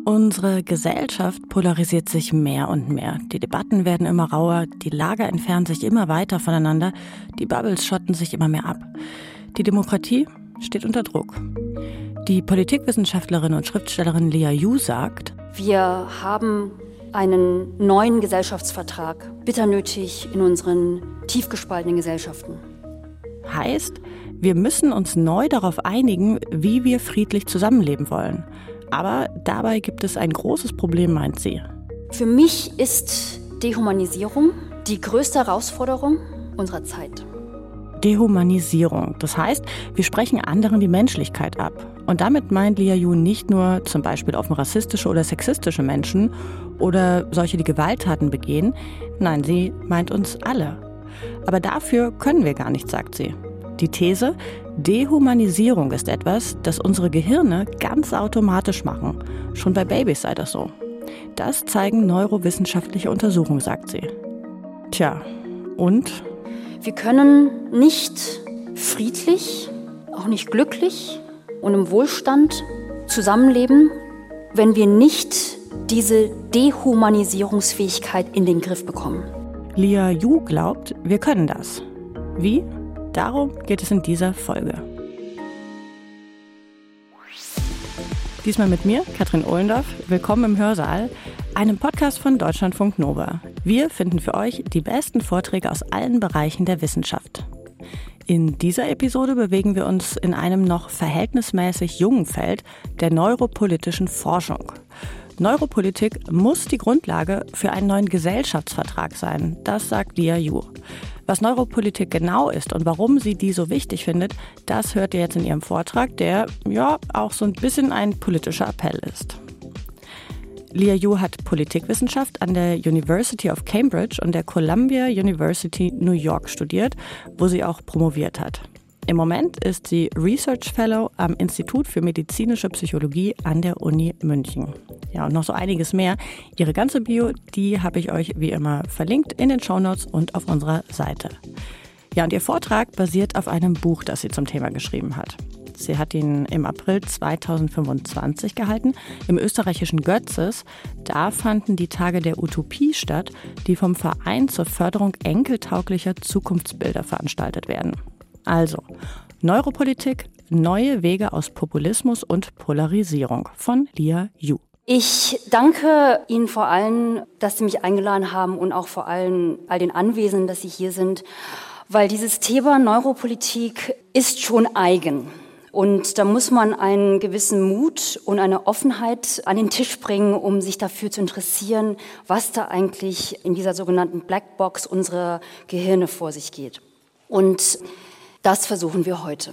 Unsere Gesellschaft polarisiert sich mehr und mehr. Die Debatten werden immer rauer, die Lager entfernen sich immer weiter voneinander, die Bubbles schotten sich immer mehr ab. Die Demokratie steht unter Druck. Die Politikwissenschaftlerin und Schriftstellerin Lia Yu sagt: Wir haben einen neuen Gesellschaftsvertrag, bitter nötig in unseren tief gespaltenen Gesellschaften. Heißt, wir müssen uns neu darauf einigen, wie wir friedlich zusammenleben wollen. Aber dabei gibt es ein großes Problem, meint sie. Für mich ist Dehumanisierung die größte Herausforderung unserer Zeit. Dehumanisierung. Das heißt, wir sprechen anderen die Menschlichkeit ab. Und damit meint Lia Yu nicht nur zum Beispiel offen rassistische oder sexistische Menschen oder solche, die Gewalttaten begehen. Nein, sie meint uns alle. Aber dafür können wir gar nichts, sagt sie. Die These: Dehumanisierung ist etwas, das unsere Gehirne ganz automatisch machen. Schon bei Babys sei das so. Das zeigen neurowissenschaftliche Untersuchungen, sagt sie. Tja, und? Wir können nicht friedlich, auch nicht glücklich und im Wohlstand zusammenleben, wenn wir nicht diese Dehumanisierungsfähigkeit in den Griff bekommen. Lia Yu glaubt, wir können das. Wie? Darum geht es in dieser Folge. Diesmal mit mir, Katrin Ohlendorf. Willkommen im Hörsaal, einem Podcast von Deutschlandfunk Nova. Wir finden für euch die besten Vorträge aus allen Bereichen der Wissenschaft. In dieser Episode bewegen wir uns in einem noch verhältnismäßig jungen Feld der neuropolitischen Forschung. Neuropolitik muss die Grundlage für einen neuen Gesellschaftsvertrag sein, das sagt Lia Yu. Was Neuropolitik genau ist und warum sie die so wichtig findet, das hört ihr jetzt in ihrem Vortrag, der ja auch so ein bisschen ein politischer Appell ist. Lia Yu hat Politikwissenschaft an der University of Cambridge und der Columbia University New York studiert, wo sie auch promoviert hat. Im Moment ist sie Research Fellow am Institut für medizinische Psychologie an der Uni München. Ja, und noch so einiges mehr. Ihre ganze Bio, die habe ich euch wie immer verlinkt in den Shownotes und auf unserer Seite. Ja, und ihr Vortrag basiert auf einem Buch, das sie zum Thema geschrieben hat. Sie hat ihn im April 2025 gehalten, im österreichischen Götzes. Da fanden die Tage der Utopie statt, die vom Verein zur Förderung enkeltauglicher Zukunftsbilder veranstaltet werden. Also, Neuropolitik, neue Wege aus Populismus und Polarisierung von Lia Yu. Ich danke Ihnen vor allem, dass Sie mich eingeladen haben und auch vor allem all den Anwesenden, dass Sie hier sind, weil dieses Thema Neuropolitik ist schon eigen. Und da muss man einen gewissen Mut und eine Offenheit an den Tisch bringen, um sich dafür zu interessieren, was da eigentlich in dieser sogenannten Blackbox unserer Gehirne vor sich geht. Und das versuchen wir heute.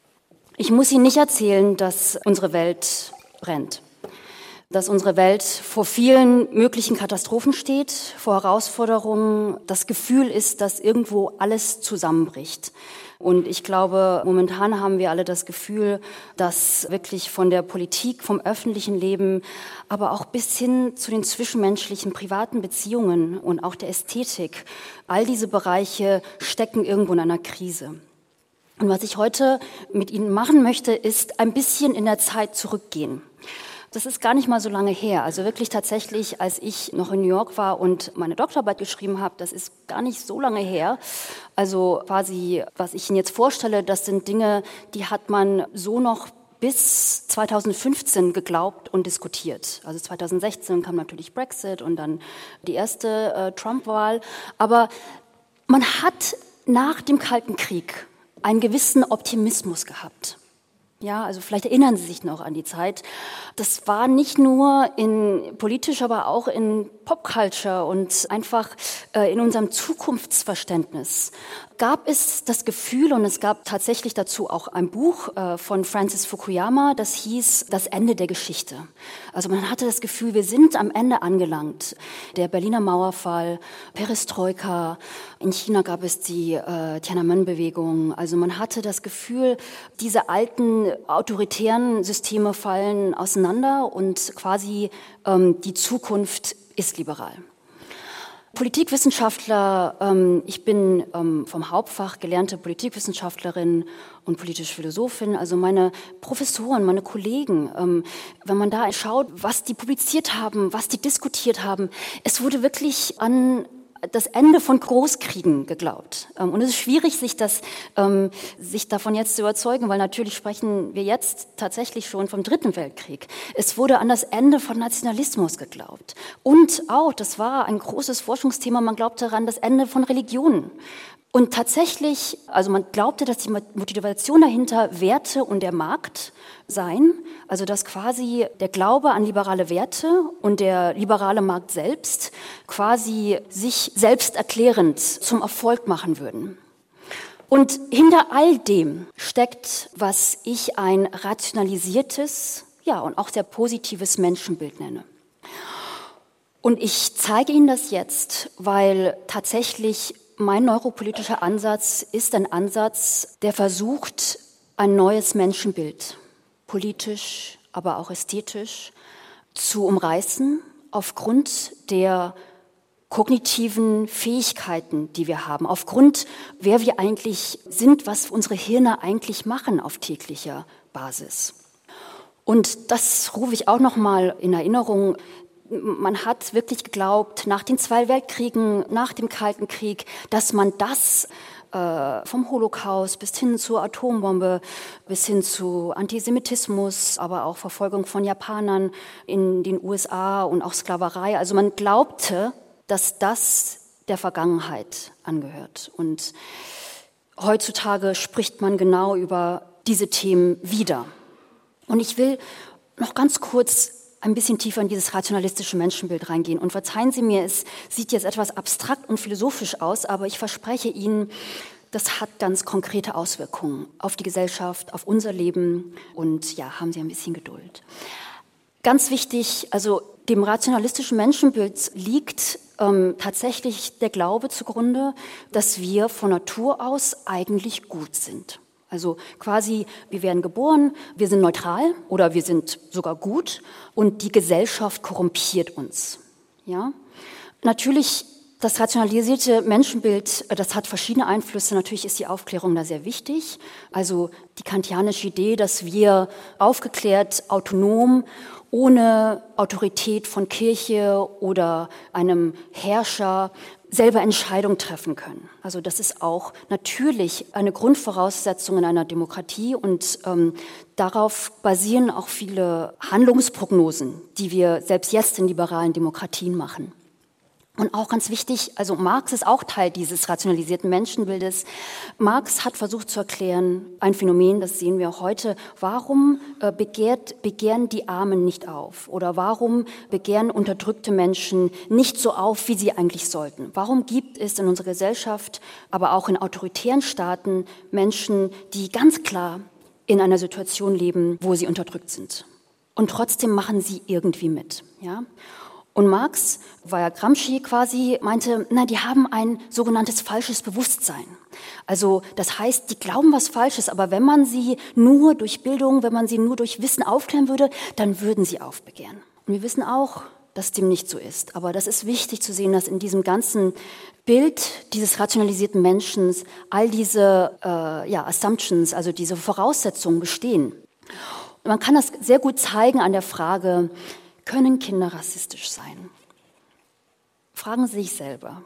Ich muss Ihnen nicht erzählen, dass unsere Welt brennt. Dass unsere Welt vor vielen möglichen Katastrophen steht, vor Herausforderungen. Das Gefühl ist, dass irgendwo alles zusammenbricht. Und ich glaube, momentan haben wir alle das Gefühl, dass wirklich von der Politik, vom öffentlichen Leben, aber auch bis hin zu den zwischenmenschlichen, privaten Beziehungen und auch der Ästhetik, all diese Bereiche stecken irgendwo in einer Krise. Und was ich heute mit Ihnen machen möchte, ist ein bisschen in der Zeit zurückgehen. Das ist gar nicht mal so lange her. Also wirklich tatsächlich, als ich noch in New York war und meine Doktorarbeit geschrieben habe, das ist gar nicht so lange her. Also quasi, was ich Ihnen jetzt vorstelle, das sind Dinge, die hat man so noch bis 2015 geglaubt und diskutiert. Also 2016 kam natürlich Brexit und dann die erste Trump-Wahl. Aber man hat nach dem Kalten Krieg einen gewissen Optimismus gehabt. Ja, also vielleicht erinnern Sie sich noch an die Zeit. Das war nicht nur in politisch, aber auch in Popculture und einfach in unserem Zukunftsverständnis gab es das Gefühl, und es gab tatsächlich dazu auch ein Buch von Francis Fukuyama, das hieß Das Ende der Geschichte. Also man hatte das Gefühl, wir sind am Ende angelangt. Der Berliner Mauerfall, Perestroika, in China gab es die Tiananmen-Bewegung. Also man hatte das Gefühl, diese alten autoritären Systeme fallen auseinander und quasi die Zukunft ist liberal. Politikwissenschaftler, ich bin vom Hauptfach gelernte Politikwissenschaftlerin und politische Philosophin, also meine Professoren, meine Kollegen, wenn man da schaut, was die publiziert haben, was die diskutiert haben, es wurde wirklich an das Ende von Großkriegen geglaubt. Und es ist schwierig, sich davon jetzt zu überzeugen, weil natürlich sprechen wir jetzt tatsächlich schon vom Dritten Weltkrieg. Es wurde an das Ende von Nationalismus geglaubt. Und auch, das war ein großes Forschungsthema, man glaubte daran, das Ende von Religionen. Und tatsächlich, also man glaubte, dass die Motivation dahinter Werte und der Markt seien, also dass quasi der Glaube an liberale Werte und der liberale Markt selbst quasi sich selbst erklärend zum Erfolg machen würden. Und hinter all dem steckt, was ich ein rationalisiertes, ja, und auch sehr positives Menschenbild nenne. Und ich zeige Ihnen das jetzt, weil tatsächlich mein neuropolitischer Ansatz ist ein Ansatz, der versucht, ein neues Menschenbild, politisch, aber auch ästhetisch, zu umreißen, aufgrund der kognitiven Fähigkeiten, die wir haben, aufgrund, wer wir eigentlich sind, was unsere Hirne eigentlich machen auf täglicher Basis. Und das rufe ich auch noch mal in Erinnerung. Man hat wirklich geglaubt, nach den 2 Weltkriegen, nach dem Kalten Krieg, dass man das vom Holocaust bis hin zur Atombombe, bis hin zu Antisemitismus, aber auch Verfolgung von Japanern in den USA und auch Sklaverei. Also man glaubte, dass das der Vergangenheit angehört. Und heutzutage spricht man genau über diese Themen wieder. Und ich will noch ganz kurz ein bisschen tiefer in dieses rationalistische Menschenbild reingehen. Und verzeihen Sie mir, es sieht jetzt etwas abstrakt und philosophisch aus, aber ich verspreche Ihnen, das hat ganz konkrete Auswirkungen auf die Gesellschaft, auf unser Leben. Und ja, haben Sie ein bisschen Geduld. Ganz wichtig, also dem rationalistischen Menschenbild liegt tatsächlich der Glaube zugrunde, dass wir von Natur aus eigentlich gut sind. Also quasi, wir werden geboren, wir sind neutral oder wir sind sogar gut und die Gesellschaft korrumpiert uns. Ja? Natürlich, das rationalisierte Menschenbild, das hat verschiedene Einflüsse. Natürlich ist die Aufklärung da sehr wichtig. Also die kantianische Idee, dass wir aufgeklärt, autonom, ohne Autorität von Kirche oder einem Herrscher selber Entscheidungen treffen können. Also das ist auch natürlich eine Grundvoraussetzung in einer Demokratie und darauf basieren auch viele Handlungsprognosen, die wir selbst jetzt in liberalen Demokratien machen. Und auch ganz wichtig, also Marx ist auch Teil dieses rationalisierten Menschenbildes. Marx hat versucht zu erklären, ein Phänomen, das sehen wir auch heute, warum begehren die Armen nicht auf? Oder warum begehren unterdrückte Menschen nicht so auf, wie sie eigentlich sollten? Warum gibt es in unserer Gesellschaft, aber auch in autoritären Staaten Menschen, die ganz klar in einer Situation leben, wo sie unterdrückt sind? Und trotzdem machen sie irgendwie mit, ja? Und Marx, weil ja Gramsci quasi meinte, die haben ein sogenanntes falsches Bewusstsein. Also das heißt, die glauben was Falsches, aber wenn man sie nur durch Bildung, wenn man sie nur durch Wissen aufklären würde, dann würden sie aufbegehren. Und wir wissen auch, dass dem nicht so ist. Aber das ist wichtig zu sehen, dass in diesem ganzen Bild dieses rationalisierten Menschen all diese Assumptions, also diese Voraussetzungen bestehen. Und man kann das sehr gut zeigen an der Frage, können Kinder rassistisch sein? Fragen Sie sich selber.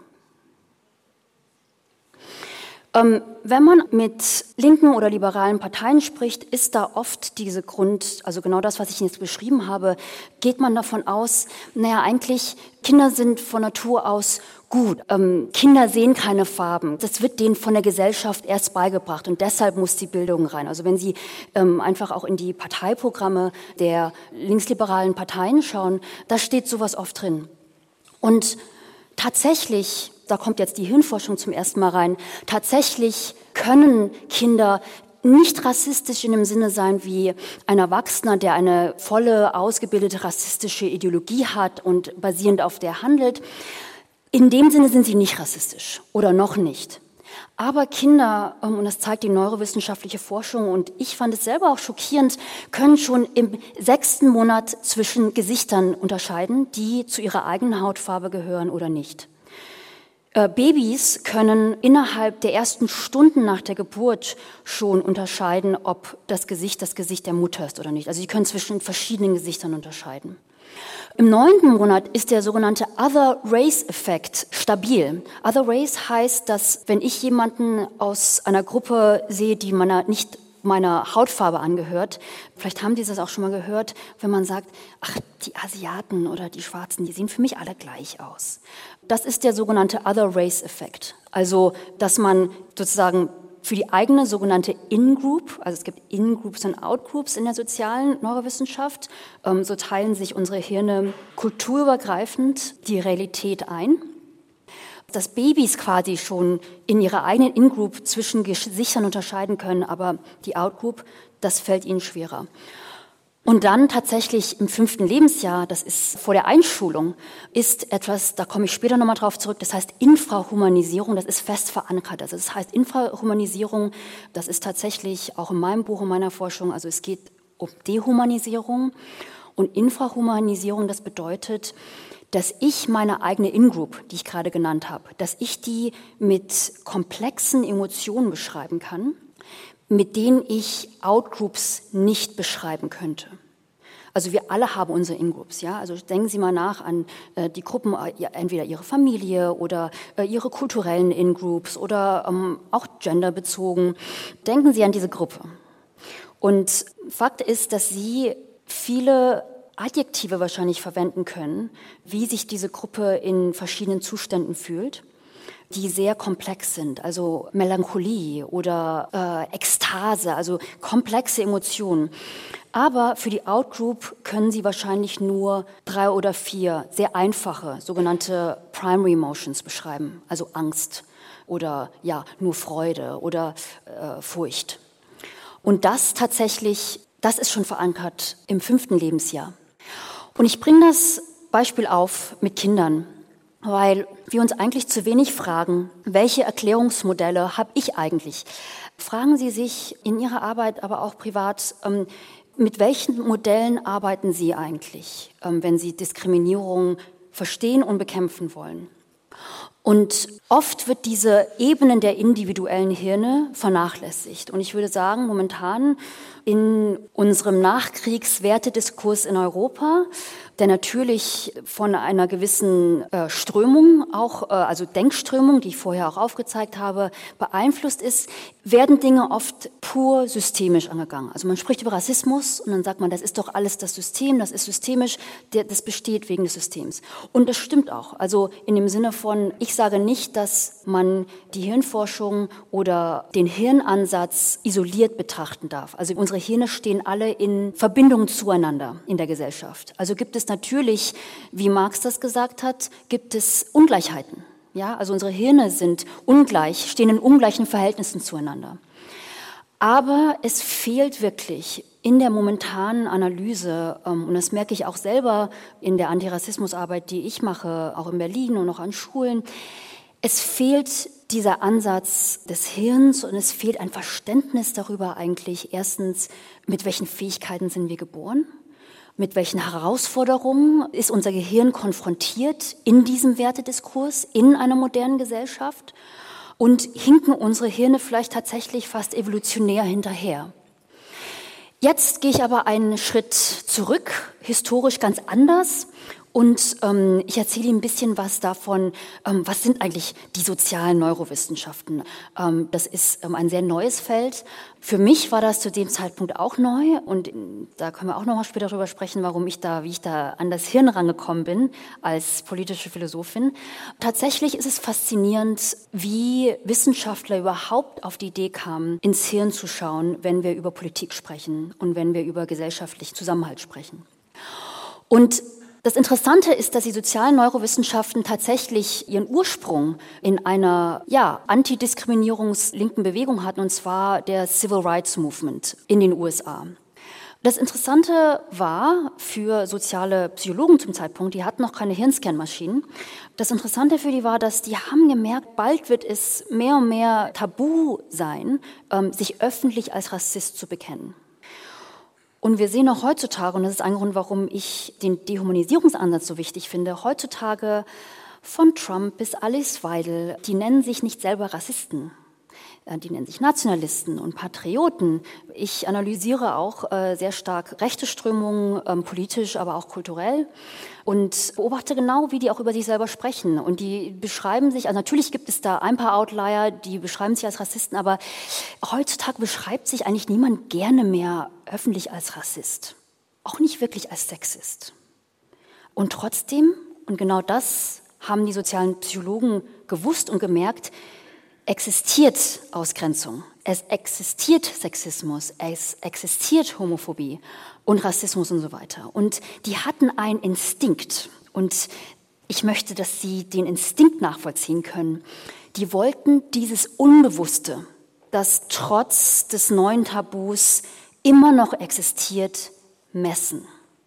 Wenn man mit linken oder liberalen Parteien spricht, ist da oft also genau das, was ich Ihnen jetzt beschrieben habe, geht man davon aus, eigentlich Kinder sind von Natur aus gut. Kinder sehen keine Farben. Das wird denen von der Gesellschaft erst beigebracht und deshalb muss die Bildung rein. Also wenn Sie einfach auch in die Parteiprogramme der linksliberalen Parteien schauen, da steht sowas oft drin. Und tatsächlich, da kommt jetzt die Hirnforschung zum ersten Mal rein, tatsächlich können Kinder nicht rassistisch in dem Sinne sein wie ein Erwachsener, der eine volle, ausgebildete rassistische Ideologie hat und basierend auf der handelt. In dem Sinne sind sie nicht rassistisch oder noch nicht. Aber Kinder, und das zeigt die neurowissenschaftliche Forschung, und ich fand es selber auch schockierend, können schon im 6. Monat zwischen Gesichtern unterscheiden, die zu ihrer eigenen Hautfarbe gehören oder nicht. Babys können innerhalb der ersten Stunden nach der Geburt schon unterscheiden, ob das Gesicht der Mutter ist oder nicht. Also sie können zwischen verschiedenen Gesichtern unterscheiden. Im 9. Monat ist der sogenannte Other Race-Effekt stabil. Other Race heißt, dass wenn ich jemanden aus einer Gruppe sehe, die nicht meiner Hautfarbe angehört, vielleicht haben Sie das auch schon mal gehört, wenn man sagt, ach, die Asiaten oder die Schwarzen, die sehen für mich alle gleich aus. Das ist der sogenannte Other Race-Effekt. Also, dass man sozusagen für die eigene sogenannte In-Group, also es gibt In-Groups und Out-Groups in der sozialen Neurowissenschaft, so teilen sich unsere Hirne kulturübergreifend die Realität ein. Dass Babys quasi schon in ihrer eigenen In-Group zwischen Gesichtern unterscheiden können, aber die Out-Group, das fällt ihnen schwerer. Und dann tatsächlich im 5. Lebensjahr, das ist vor der Einschulung, ist etwas, da komme ich später nochmal drauf zurück, das heißt Infrahumanisierung, das ist fest verankert. Also das heißt Infrahumanisierung, das ist tatsächlich auch in meinem Buch, in meiner Forschung, also es geht um Dehumanisierung. Und Infrahumanisierung, das bedeutet, dass ich meine eigene In-Group, die ich gerade genannt habe, dass ich die mit komplexen Emotionen beschreiben kann, mit denen ich Out-Groups nicht beschreiben könnte. Also wir alle haben unsere In-Groups, ja. Also denken Sie mal nach an die Gruppen, entweder Ihre Familie oder Ihre kulturellen In-Groups oder auch genderbezogen. Denken Sie an diese Gruppe. Und Fakt ist, dass Sie viele Adjektive wahrscheinlich verwenden können, wie sich diese Gruppe in verschiedenen Zuständen fühlt, die sehr komplex sind, also Melancholie oder Ekstase, also komplexe Emotionen. Aber für die Out-Group können Sie wahrscheinlich nur 3 oder 4 sehr einfache, sogenannte Primary Emotions beschreiben, also Angst oder ja, nur Freude oder Furcht. Und das tatsächlich, das ist schon verankert im 5. Lebensjahr. Und ich bringe das Beispiel auf mit Kindern, weil wir uns eigentlich zu wenig fragen, welche Erklärungsmodelle habe ich eigentlich? Fragen Sie sich in Ihrer Arbeit, aber auch privat, mit welchen Modellen arbeiten Sie eigentlich, wenn Sie Diskriminierung verstehen und bekämpfen wollen? Und oft wird diese Ebenen der individuellen Hirne vernachlässigt. Und ich würde sagen, momentan in unserem Nachkriegswertediskurs in Europa, der natürlich von einer gewissen Strömung auch, also Denkströmung, die ich vorher auch aufgezeigt habe, beeinflusst ist, werden Dinge oft pur systemisch angegangen. Also man spricht über Rassismus und dann sagt man, das ist doch alles das System, das ist systemisch, das besteht wegen des Systems. Und das stimmt auch. Also in dem Sinne von, ich sage nicht, dass man die Hirnforschung oder den Hirnansatz isoliert betrachten darf. Also unsere Hirne stehen alle in Verbindung zueinander in der Gesellschaft. Also gibt es natürlich, wie Marx das gesagt hat, gibt es Ungleichheiten. Ja, also unsere Hirne sind ungleich, stehen in ungleichen Verhältnissen zueinander. Aber es fehlt wirklich in der momentanen Analyse, und das merke ich auch selber in der Antirassismusarbeit, die ich mache, auch in Berlin und auch an Schulen, es fehlt dieser Ansatz des Hirns und es fehlt ein Verständnis darüber eigentlich, erstens, mit welchen Fähigkeiten sind wir geboren? Mit welchen Herausforderungen ist unser Gehirn konfrontiert in diesem Wertediskurs, in einer modernen Gesellschaft? Und hinken unsere Hirne vielleicht tatsächlich fast evolutionär hinterher? Jetzt gehe ich aber einen Schritt zurück, historisch ganz anders. Und ich erzähle Ihnen ein bisschen was davon, was sind eigentlich die sozialen Neurowissenschaften. Das ist ein sehr neues Feld. Für mich war das zu dem Zeitpunkt auch neu und da können wir auch noch mal später darüber sprechen, wie ich da an das Hirn rangekommen bin als politische Philosophin. Tatsächlich ist es faszinierend, wie Wissenschaftler überhaupt auf die Idee kamen, ins Hirn zu schauen, wenn wir über Politik sprechen und wenn wir über gesellschaftlichen Zusammenhalt sprechen. Und das Interessante ist, dass die sozialen Neurowissenschaften tatsächlich ihren Ursprung in einer antidiskriminierungslinken Bewegung hatten, und zwar der Civil Rights Movement in den USA. Das Interessante war für soziale Psychologen zum Zeitpunkt, die hatten noch keine Hirnscan-Maschinen. Das Interessante für die war, dass die haben gemerkt, bald wird es mehr und mehr tabu sein, sich öffentlich als Rassist zu bekennen. Und wir sehen auch heutzutage, und das ist ein Grund, warum ich den Dehumanisierungsansatz so wichtig finde, heutzutage von Trump bis Alice Weidel, die nennen sich nicht selber Rassisten. Die nennen sich Nationalisten und Patrioten. Ich analysiere auch sehr stark rechte Strömungen, politisch, aber auch kulturell und beobachte genau, wie die auch über sich selber sprechen. Und die beschreiben sich, also natürlich gibt es da ein paar Outlier, die beschreiben sich als Rassisten, aber heutzutage beschreibt sich eigentlich niemand gerne mehr öffentlich als Rassist. Auch nicht wirklich als Sexist. Und trotzdem, und genau das haben die sozialen Psychologen gewusst und gemerkt, existiert Ausgrenzung, es existiert Sexismus, es existiert Homophobie und Rassismus und so weiter. Und die hatten einen Instinkt und ich möchte, dass Sie den Instinkt nachvollziehen können. Die wollten dieses Unbewusste, das trotz des neuen Tabus immer noch existiert, messen.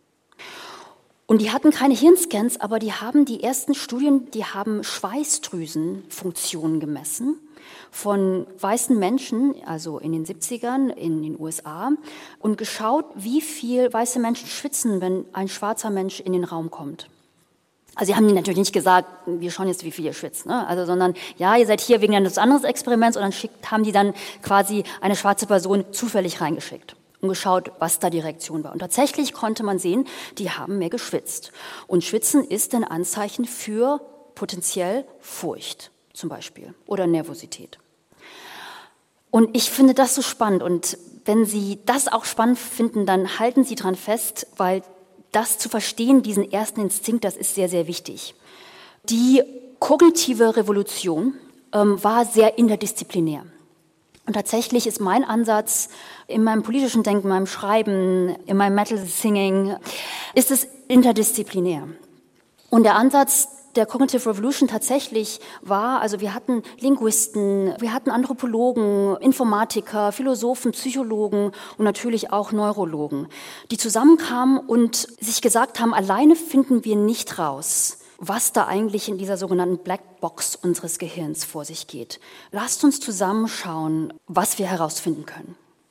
Und die hatten keine Hirnscans, aber die haben die ersten Studien, die haben Schweißdrüsenfunktionen gemessen von weißen Menschen, also in den 70ern in den USA, und geschaut, wie viel weiße Menschen schwitzen, wenn ein schwarzer Mensch in den Raum kommt. Also sie haben natürlich nicht gesagt, wir schauen jetzt, wie viel ihr schwitzt, ne? Also, sondern ja, ihr seid hier wegen eines anderen Experiments und dann haben die dann quasi eine schwarze Person zufällig reingeschickt und geschaut, was da die Reaktion war. Und tatsächlich konnte man sehen, die haben mehr geschwitzt. Und Schwitzen ist ein Anzeichen für potenziell Furcht zum Beispiel oder Nervosität. Und ich finde das so spannend. Und wenn Sie das auch spannend finden, dann halten Sie dran fest, weil das zu verstehen, diesen ersten Instinkt, das ist sehr, sehr wichtig. Die kognitive Revolution war sehr interdisziplinär. Und tatsächlich ist mein Ansatz in meinem politischen Denken, in meinem Schreiben, in meinem Metal-Singing, ist es interdisziplinär. Und der Ansatz der Cognitive Revolution tatsächlich war, also wir hatten Linguisten, wir hatten Anthropologen, Informatiker, Philosophen, Psychologen und natürlich auch Neurologen, die zusammenkamen und sich gesagt haben, alleine finden wir nicht raus, was da eigentlich in dieser sogenannten Black Box unseres Gehirns vor sich geht. Lasst uns zusammenschauen, was wir herausfinden können.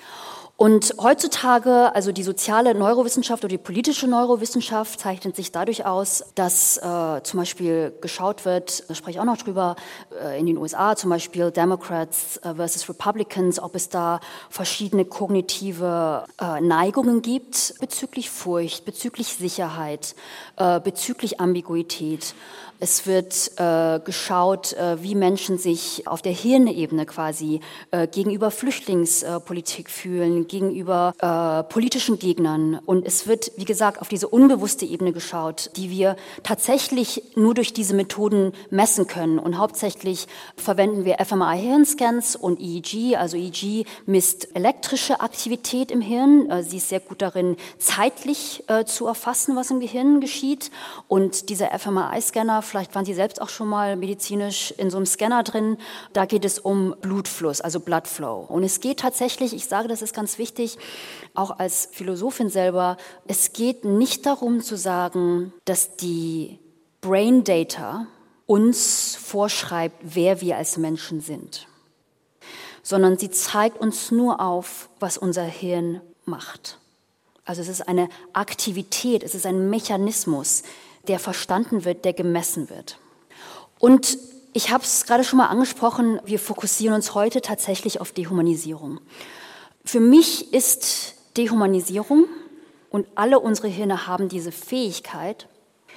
Und heutzutage, also die soziale Neurowissenschaft oder die politische Neurowissenschaft zeichnet sich dadurch aus, dass zum Beispiel geschaut wird, da spreche ich auch noch drüber, in den USA zum Beispiel Democrats versus Republicans, ob es da verschiedene kognitive Neigungen gibt bezüglich Furcht, bezüglich Sicherheit, bezüglich Ambiguität. Es wird geschaut, wie Menschen sich auf der Hirnebene quasi gegenüber Flüchtlingspolitik fühlen, gegenüber politischen Gegnern. Und es wird, wie gesagt, auf diese unbewusste Ebene geschaut, die wir tatsächlich nur durch diese Methoden messen können. Und hauptsächlich verwenden wir fMRI-Hirnscans und EEG. Also EEG misst elektrische Aktivität im Hirn. Sie ist sehr gut darin, zeitlich zu erfassen, was im Gehirn geschieht. Und dieser fMRI-Scanner, vielleicht waren Sie selbst auch schon mal medizinisch in so einem Scanner drin, da geht es um Blutfluss, also Blood Flow. Und es geht tatsächlich, ich sage, das ist ganz wichtig, auch als Philosophin selber, es geht nicht darum zu sagen, dass die Brain Data uns vorschreibt, wer wir als Menschen sind, sondern sie zeigt uns nur auf, was unser Hirn macht. Also es ist eine Aktivität, es ist ein Mechanismus, der verstanden wird, der gemessen wird. Und ich habe es gerade schon mal angesprochen, wir fokussieren uns heute tatsächlich auf Dehumanisierung. Für mich ist Dehumanisierung, und alle unsere Hirne haben diese Fähigkeit,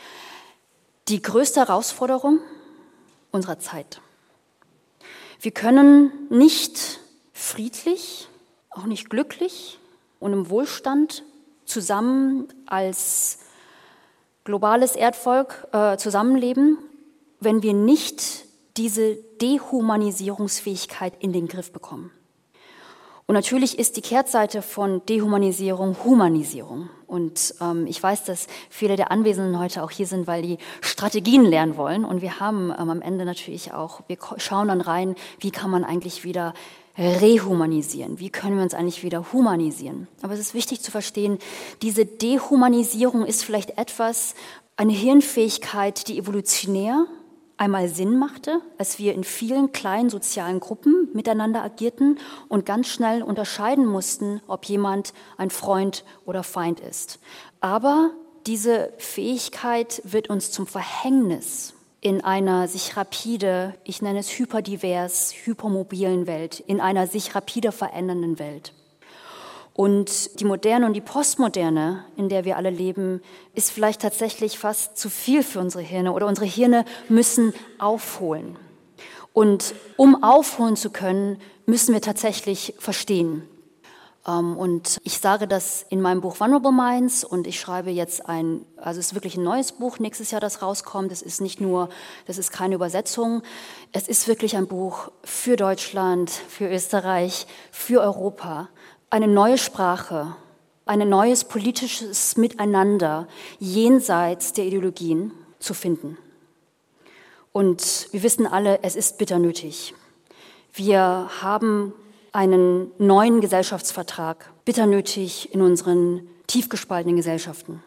die größte Herausforderung unserer Zeit. Wir können nicht friedlich, auch nicht glücklich und im Wohlstand zusammen als globales Erdvolk zusammenleben, wenn wir nicht diese Dehumanisierungsfähigkeit in den Griff bekommen. Und natürlich ist die Kehrtseite von Dehumanisierung Humanisierung. Und ich weiß, dass viele der Anwesenden heute auch hier sind, weil die Strategien lernen wollen. Und wir haben am Ende natürlich auch, wir schauen dann rein, wie kann man eigentlich wieder rehumanisieren? Wie können wir uns eigentlich wieder humanisieren? Aber es ist wichtig zu verstehen, diese Dehumanisierung ist vielleicht eine Hirnfähigkeit, die evolutionär einmal Sinn machte, als wir in vielen kleinen sozialen Gruppen miteinander agierten und ganz schnell unterscheiden mussten, ob jemand ein Freund oder Feind ist. Aber diese Fähigkeit wird uns zum Verhängnis, in einer sich rapide, ich nenne es hyperdivers, hypermobilen Welt, in einer sich rapide verändernden Welt. Und die Moderne und die Postmoderne, in der wir alle leben, ist vielleicht tatsächlich fast zu viel für unsere Hirne oder unsere Hirne müssen aufholen. Und um aufholen zu können, müssen wir tatsächlich verstehen. Und ich sage das in meinem Buch Vulnerable Minds und ich schreibe jetzt also es ist wirklich ein neues Buch nächstes Jahr, das rauskommt. Das ist keine Übersetzung. Es ist wirklich ein Buch für Deutschland, für Österreich, für Europa. Eine neue Sprache, ein neues politisches Miteinander jenseits der Ideologien zu finden. Und wir wissen alle, es ist bitter nötig. Wir haben einen neuen Gesellschaftsvertrag, bitter nötig in unseren tief gespaltenen Gesellschaften.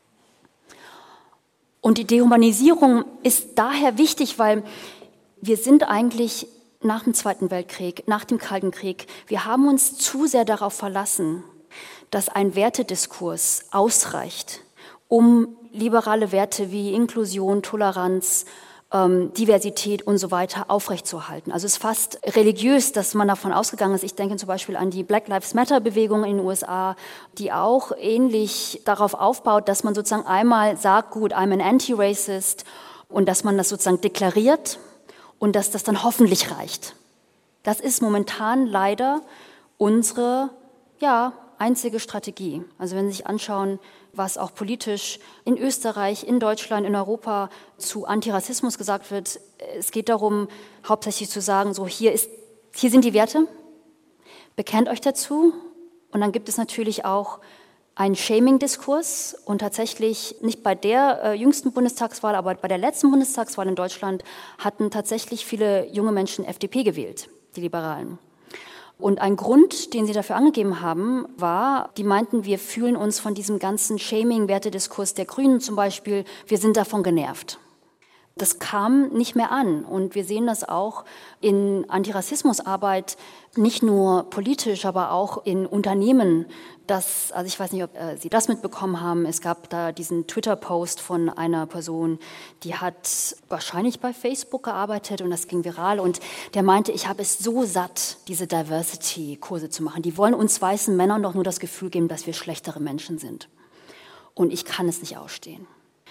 Und die Dehumanisierung ist daher wichtig, weil wir sind eigentlich nach dem Zweiten Weltkrieg, nach dem Kalten Krieg, wir haben uns zu sehr darauf verlassen, dass ein Wertediskurs ausreicht, um liberale Werte wie Inklusion, Toleranz, Diversität und so weiter aufrechtzuerhalten. Also es ist fast religiös, dass man davon ausgegangen ist. Ich denke zum Beispiel an die Black Lives Matter-Bewegung in den USA, die auch ähnlich darauf aufbaut, dass man sozusagen einmal sagt, gut, I'm an Anti-Racist und dass man das sozusagen deklariert und dass das dann hoffentlich reicht. Das ist momentan leider unsere, einzige Strategie. Also wenn Sie sich anschauen, was auch politisch in Österreich, in Deutschland, in Europa zu Antirassismus gesagt wird. Es geht darum, hauptsächlich zu sagen, so hier sind die Werte, bekennt euch dazu. Und dann gibt es natürlich auch einen Shaming-Diskurs. Und tatsächlich, nicht bei der jüngsten Bundestagswahl, aber bei der letzten Bundestagswahl in Deutschland hatten tatsächlich viele junge Menschen FDP gewählt, die Liberalen. Und ein Grund, den sie dafür angegeben haben, war, die meinten, wir fühlen uns von diesem ganzen Shaming-Wertediskurs der Grünen zum Beispiel, wir sind davon genervt. Das kam nicht mehr an und wir sehen das auch in Antirassismusarbeit, nicht nur politisch, aber auch in Unternehmen. Also ich weiß nicht, ob Sie das mitbekommen haben, es gab da diesen Twitter-Post von einer Person, die hat wahrscheinlich bei Facebook gearbeitet und das ging viral und der meinte, ich habe es so satt, diese Diversity-Kurse zu machen. Die wollen uns weißen Männern doch nur das Gefühl geben, dass wir schlechtere Menschen sind. Und ich kann es nicht ausstehen.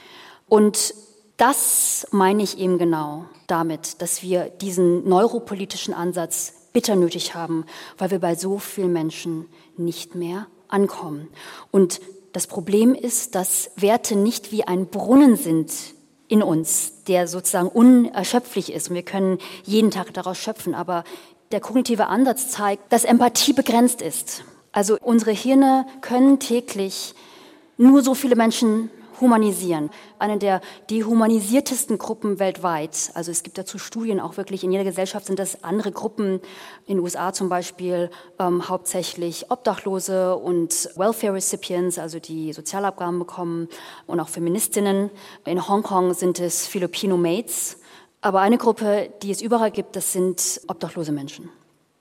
Und das meine ich eben genau damit, dass wir diesen neuropolitischen Ansatz bitter nötig haben, weil wir bei so vielen Menschen nicht mehr ankommen. Und das Problem ist, dass Werte nicht wie ein Brunnen sind in uns, der sozusagen unerschöpflich ist. Und wir können jeden Tag daraus schöpfen. Aber der kognitive Ansatz zeigt, dass Empathie begrenzt ist. Also unsere Hirne können täglich nur so viele Menschen humanisieren. Eine der dehumanisiertesten Gruppen weltweit. Also es gibt dazu Studien, auch wirklich in jeder Gesellschaft sind das andere Gruppen. In den USA zum Beispiel hauptsächlich Obdachlose und Welfare Recipients, also die Sozialabgaben bekommen und auch Feministinnen. In Hongkong sind es Filipino Maids. Aber eine Gruppe, die es überall gibt, das sind obdachlose Menschen.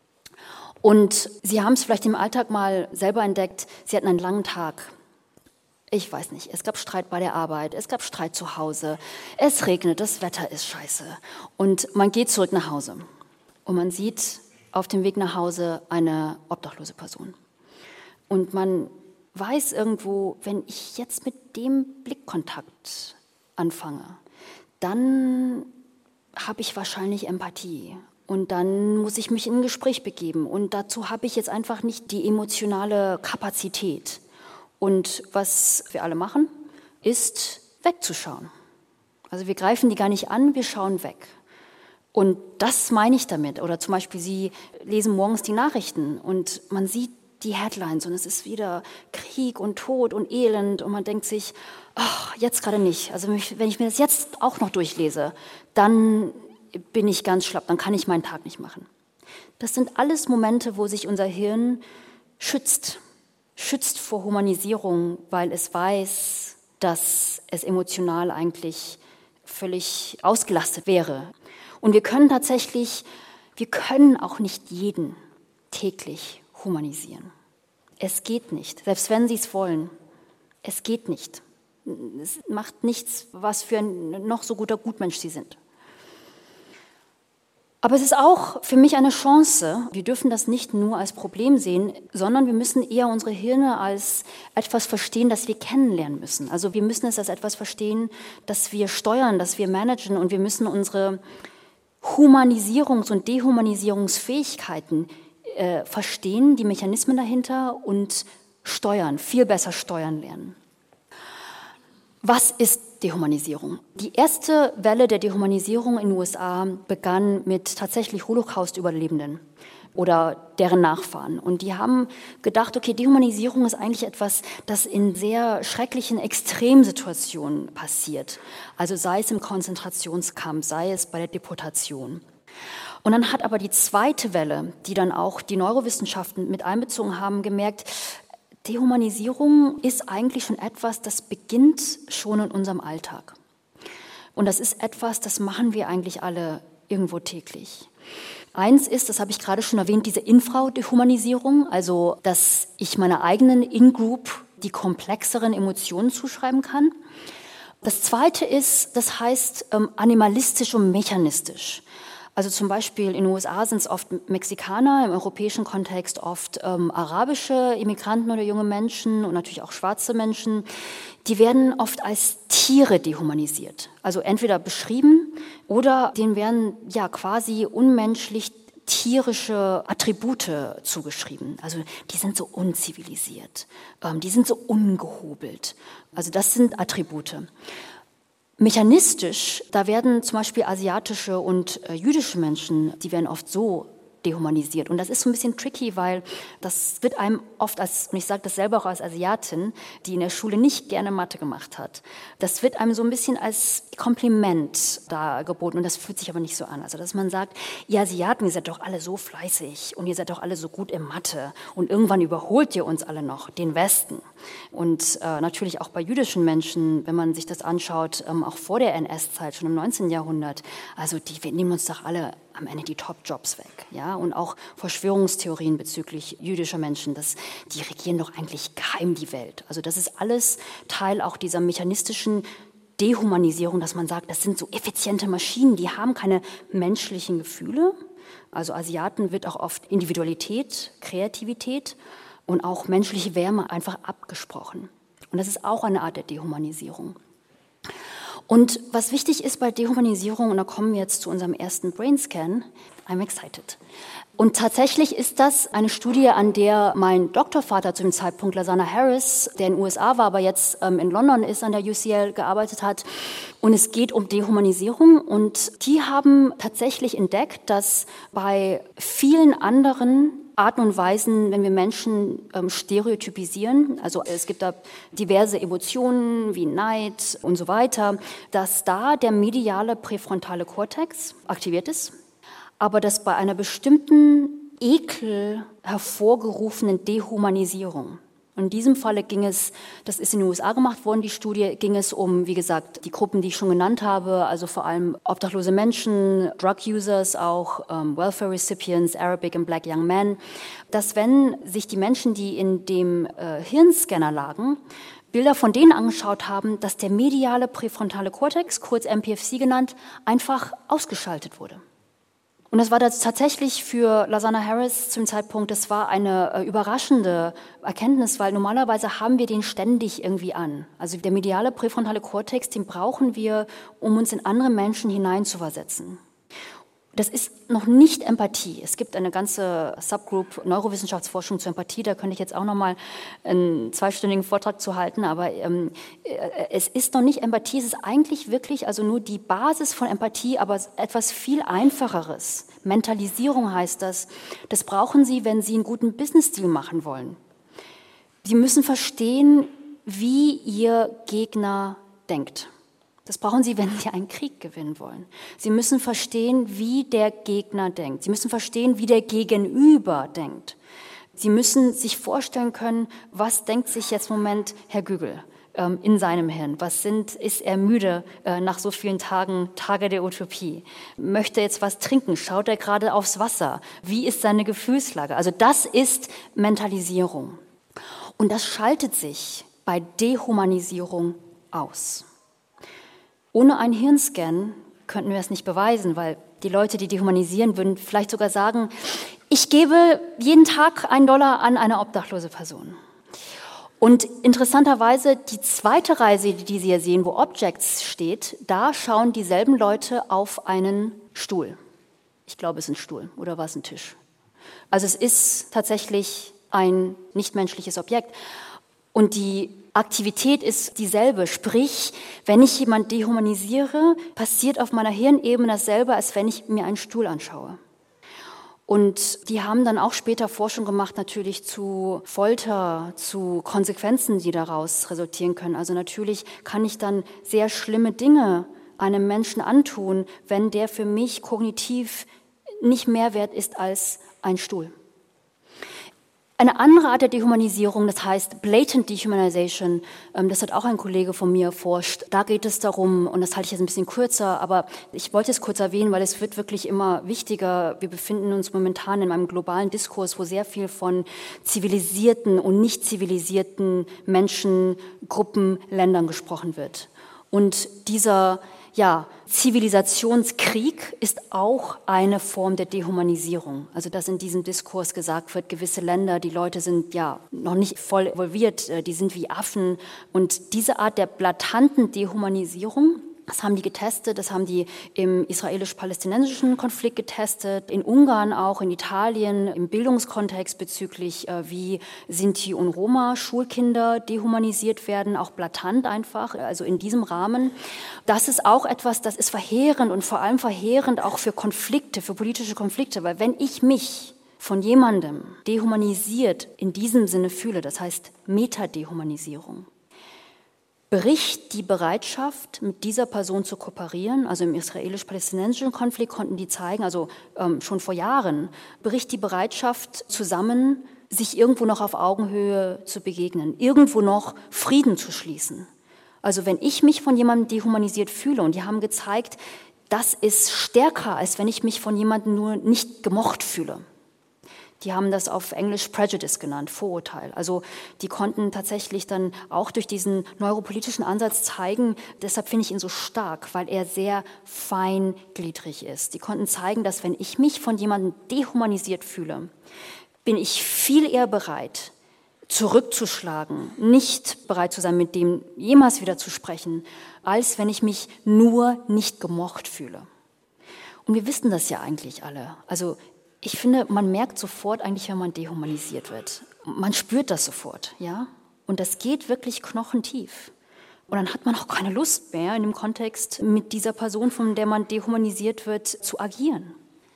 Und Sie haben es vielleicht im Alltag mal selber entdeckt, Sie hatten einen langen Tag. Ich weiß nicht, es gab Streit bei der Arbeit, es gab Streit zu Hause, es regnet, das Wetter ist scheiße. Und man geht zurück nach Hause und man sieht auf dem Weg nach Hause eine obdachlose Person. Und man weiß irgendwo, wenn ich jetzt mit dem Blickkontakt anfange, dann habe ich wahrscheinlich Empathie. Und dann muss ich mich in ein Gespräch begeben. Und dazu habe ich jetzt einfach nicht die emotionale Kapazität. Und was wir alle machen, ist wegzuschauen. Also wir greifen die gar nicht an, wir schauen weg. Und das meine ich damit. Oder zum Beispiel, Sie lesen morgens die Nachrichten und man sieht die Headlines und es ist wieder Krieg und Tod und Elend und man denkt sich, ach, jetzt gerade nicht. Also wenn ich mir das jetzt auch noch durchlese, dann bin ich ganz schlapp, dann kann ich meinen Tag nicht machen. Das sind alles Momente, wo sich unser Hirn schützt vor Humanisierung, weil es weiß, dass es emotional eigentlich völlig ausgelastet wäre. Und wir können auch nicht jeden täglich humanisieren. Es geht nicht, selbst wenn Sie es wollen. Es geht nicht. Es macht nichts, was für ein noch so guter Gutmensch Sie sind. Aber es ist auch für mich eine Chance. Wir dürfen das nicht nur als Problem sehen, sondern wir müssen eher unsere Hirne als etwas verstehen, das wir kennenlernen müssen. Also wir müssen es als etwas verstehen, das wir steuern, das wir managen, und wir müssen unsere Humanisierungs- und Dehumanisierungsfähigkeiten verstehen, die Mechanismen dahinter, und steuern, viel besser steuern lernen. Was ist Dehumanisierung? Die erste Welle der Dehumanisierung in den USA begann mit tatsächlich Holocaust-Überlebenden oder deren Nachfahren. Und die haben gedacht, okay, Dehumanisierung ist eigentlich etwas, das in sehr schrecklichen Extremsituationen passiert. Also sei es im Konzentrationskamp, sei es bei der Deportation. Und dann hat aber die zweite Welle, die dann auch die Neurowissenschaften mit einbezogen haben, gemerkt, Dehumanisierung ist eigentlich schon etwas, das beginnt schon in unserem Alltag. Und das ist etwas, das machen wir eigentlich alle irgendwo täglich. Eins ist, das habe ich gerade schon erwähnt, diese Infradehumanisierung, also dass ich meiner eigenen In-Group die komplexeren Emotionen zuschreiben kann. Das zweite ist, das heißt animalistisch und mechanistisch. Also zum Beispiel in den USA sind es oft Mexikaner, im europäischen Kontext oft arabische Immigranten oder junge Menschen und natürlich auch schwarze Menschen. Die werden oft als Tiere dehumanisiert, also entweder beschrieben oder denen werden ja quasi unmenschlich tierische Attribute zugeschrieben. Also die sind so unzivilisiert, die sind so ungehobelt. Also das sind Attribute. Mechanistisch, da werden zum Beispiel asiatische und jüdische Menschen, die werden oft so dehumanisiert. Und das ist so ein bisschen tricky, weil das wird einem oft als, und ich sage das selber auch als Asiatin, die in der Schule nicht gerne Mathe gemacht hat, das wird einem so ein bisschen als Kompliment dargeboten, und das fühlt sich aber nicht so an. Also dass man sagt, ihr Asiaten, ihr seid doch alle so fleißig und ihr seid doch alle so gut in Mathe und irgendwann überholt ihr uns alle noch, den Westen. Und natürlich auch bei jüdischen Menschen, wenn man sich das anschaut, auch vor der NS-Zeit, schon im 19. Jahrhundert, also die nehmen uns doch alle am Ende die Top-Jobs weg. Ja? Und auch Verschwörungstheorien bezüglich jüdischer Menschen, die regieren doch eigentlich geheim die Welt. Also das ist alles Teil auch dieser mechanistischen Dehumanisierung, dass man sagt, das sind so effiziente Maschinen, die haben keine menschlichen Gefühle. Also Asiaten wird auch oft Individualität, Kreativität und auch menschliche Wärme einfach abgesprochen. Und das ist auch eine Art der Dehumanisierung. Und was wichtig ist bei Dehumanisierung, und da kommen wir jetzt zu unserem ersten Brainscan, I'm excited. Und tatsächlich ist das eine Studie, an der mein Doktorvater zu dem Zeitpunkt, Lasana Harris, der in den USA war, aber jetzt in London ist, an der UCL gearbeitet hat. Und es geht um Dehumanisierung. Und die haben tatsächlich entdeckt, dass bei vielen anderen Arten und Weisen, wenn wir Menschen stereotypisieren, also es gibt da diverse Emotionen wie Neid und so weiter, dass da der mediale präfrontale Kortex aktiviert ist, aber dass bei einer bestimmten Ekel hervorgerufenen Dehumanisierung, in diesem Falle ging es, das ist in den USA gemacht worden, die Studie, ging es um, wie gesagt, die Gruppen, die ich schon genannt habe, also vor allem obdachlose Menschen, Drug-Users, auch Welfare Recipients, Arabic and Black Young Men, dass wenn sich die Menschen, die in dem Hirnscanner lagen, Bilder von denen angeschaut haben, dass der mediale präfrontale Kortex, kurz MPFC genannt, einfach ausgeschaltet wurde. Und das war das tatsächlich für Lasana Harris zum Zeitpunkt, das war eine überraschende Erkenntnis, weil normalerweise haben wir den ständig irgendwie an. Also der mediale präfrontale Kortex, den brauchen wir, um uns in andere Menschen hineinzuversetzen. Das ist noch nicht Empathie. Es gibt eine ganze Subgroup Neurowissenschaftsforschung zur Empathie, da könnte ich jetzt auch noch mal einen 2-stündigen Vortrag zu halten, aber es ist noch nicht Empathie, es ist eigentlich wirklich also nur die Basis von Empathie, aber etwas viel Einfacheres. Mentalisierung heißt das. Das brauchen Sie, wenn Sie einen guten Business-Deal machen wollen. Sie müssen verstehen, wie Ihr Gegner denkt. Das brauchen Sie, wenn Sie einen Krieg gewinnen wollen. Sie müssen verstehen, wie der Gegner denkt. Sie müssen verstehen, wie der Gegenüber denkt. Sie müssen sich vorstellen können, was denkt sich jetzt im Moment Herr Gügel in seinem Hirn? Ist er müde nach so vielen Tagen, Tage der Utopie? Möchte er jetzt was trinken? Schaut er gerade aufs Wasser? Wie ist seine Gefühlslage? Also das ist Mentalisierung. Und das schaltet sich bei Dehumanisierung aus. Ohne einen Hirnscan könnten wir es nicht beweisen, weil die Leute, die dehumanisieren, würden vielleicht sogar sagen, ich gebe jeden Tag $1 an eine obdachlose Person. Und interessanterweise, die zweite Reise, die Sie hier sehen, wo Objects steht, da schauen dieselben Leute auf einen Stuhl. Ich glaube, es ist ein Stuhl oder war es ein Tisch? Also es ist tatsächlich ein nichtmenschliches Objekt. Und die Aktivität ist dieselbe. Sprich, wenn ich jemanden dehumanisiere, passiert auf meiner Hirnebene dasselbe, als wenn ich mir einen Stuhl anschaue. Und die haben dann auch später Forschung gemacht, natürlich zu Folter, zu Konsequenzen, die daraus resultieren können. Also natürlich kann ich dann sehr schlimme Dinge einem Menschen antun, wenn der für mich kognitiv nicht mehr wert ist als ein Stuhl. Eine andere Art der Dehumanisierung, das heißt Blatant Dehumanization, das hat auch ein Kollege von mir erforscht. Da geht es darum, und das halte ich jetzt ein bisschen kürzer, aber ich wollte es kurz erwähnen, weil es wird wirklich immer wichtiger. Wir befinden uns momentan in einem globalen Diskurs, wo sehr viel von zivilisierten und nicht zivilisierten Menschen, Gruppen, Ländern gesprochen wird. Und dieser Zivilisationskrieg ist auch eine Form der Dehumanisierung. Also dass in diesem Diskurs gesagt wird, gewisse Länder, die Leute sind noch nicht voll involviert, die sind wie Affen. Und diese Art der blatanten Dehumanisierung, das haben die getestet, das haben die im israelisch-palästinensischen Konflikt getestet, in Ungarn auch, in Italien, im Bildungskontext bezüglich, wie Sinti und Roma, Schulkinder dehumanisiert werden, auch blatant einfach, also in diesem Rahmen. Das ist auch etwas, das ist verheerend und vor allem verheerend auch für Konflikte, für politische Konflikte, weil wenn ich mich von jemandem dehumanisiert in diesem Sinne fühle, das heißt Metadehumanisierung, bricht die Bereitschaft, mit dieser Person zu kooperieren, also im israelisch-palästinensischen Konflikt konnten die zeigen, also schon vor Jahren, bricht die Bereitschaft zusammen, sich irgendwo noch auf Augenhöhe zu begegnen, irgendwo noch Frieden zu schließen. Also wenn ich mich von jemandem dehumanisiert fühle, und die haben gezeigt, das ist stärker, als wenn ich mich von jemandem nur nicht gemocht fühle. Die haben das auf Englisch Prejudice genannt, Vorurteil. Also die konnten tatsächlich dann auch durch diesen neuropolitischen Ansatz zeigen, deshalb finde ich ihn so stark, weil er sehr feingliedrig ist. Die konnten zeigen, dass wenn ich mich von jemandem dehumanisiert fühle, bin ich viel eher bereit, zurückzuschlagen, nicht bereit zu sein, mit dem jemals wieder zu sprechen, als wenn ich mich nur nicht gemocht fühle. Und wir wissen das ja eigentlich alle. Also ich finde, man merkt sofort eigentlich, wenn man dehumanisiert wird. Man spürt das sofort, ja? Und das geht wirklich knochentief. Und dann hat man auch keine Lust mehr, in dem Kontext mit dieser Person, von der man dehumanisiert wird, zu agieren.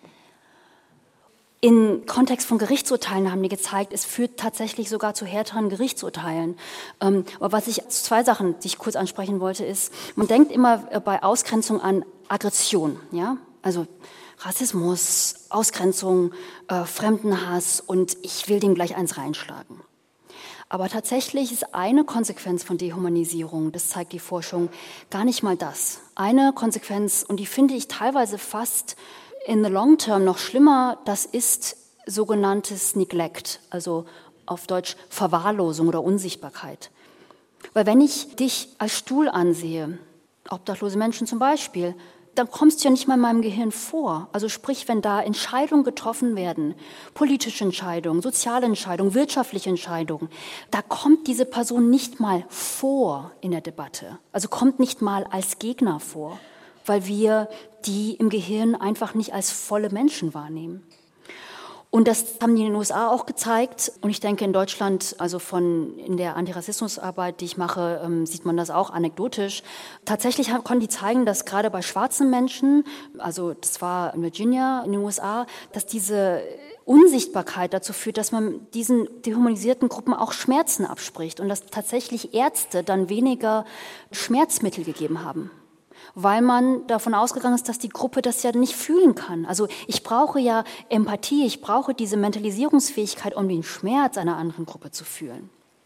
Im Kontext von Gerichtsurteilen haben die gezeigt, es führt tatsächlich sogar zu härteren Gerichtsurteilen. Aber zwei Sachen, die ich kurz ansprechen wollte, ist, man denkt immer bei Ausgrenzung an Aggression, ja? Also Rassismus, Ausgrenzung, Fremdenhass und ich will dem gleich eins reinschlagen. Aber tatsächlich ist eine Konsequenz von Dehumanisierung, das zeigt die Forschung, gar nicht mal das. Eine Konsequenz, und die finde ich teilweise fast in the long term noch schlimmer, das ist sogenanntes Neglect, also auf Deutsch Verwahrlosung oder Unsichtbarkeit. Weil wenn ich dich als Stuhl ansehe, obdachlose Menschen zum Beispiel, dann kommst du ja nicht mal in meinem Gehirn vor. Also sprich, wenn da Entscheidungen getroffen werden, politische Entscheidungen, soziale Entscheidungen, wirtschaftliche Entscheidungen, da kommt diese Person nicht mal vor in der Debatte. Also kommt nicht mal als Gegner vor, weil wir die im Gehirn einfach nicht als volle Menschen wahrnehmen. Und das haben die in den USA auch gezeigt. Und ich denke in Deutschland, also in der Antirassismusarbeit, die ich mache, sieht man das auch anekdotisch. Tatsächlich konnten die zeigen, dass gerade bei schwarzen Menschen, also das war in Virginia in den USA, dass diese Unsichtbarkeit dazu führt, dass man diesen dehumanisierten Gruppen auch Schmerzen abspricht und dass tatsächlich Ärzte dann weniger Schmerzmittel gegeben haben. Weil man davon ausgegangen ist, dass die Gruppe das ja nicht fühlen kann. Also ich brauche ja Empathie, ich brauche diese Mentalisierungsfähigkeit, um den Schmerz einer anderen Gruppe zu fühlen.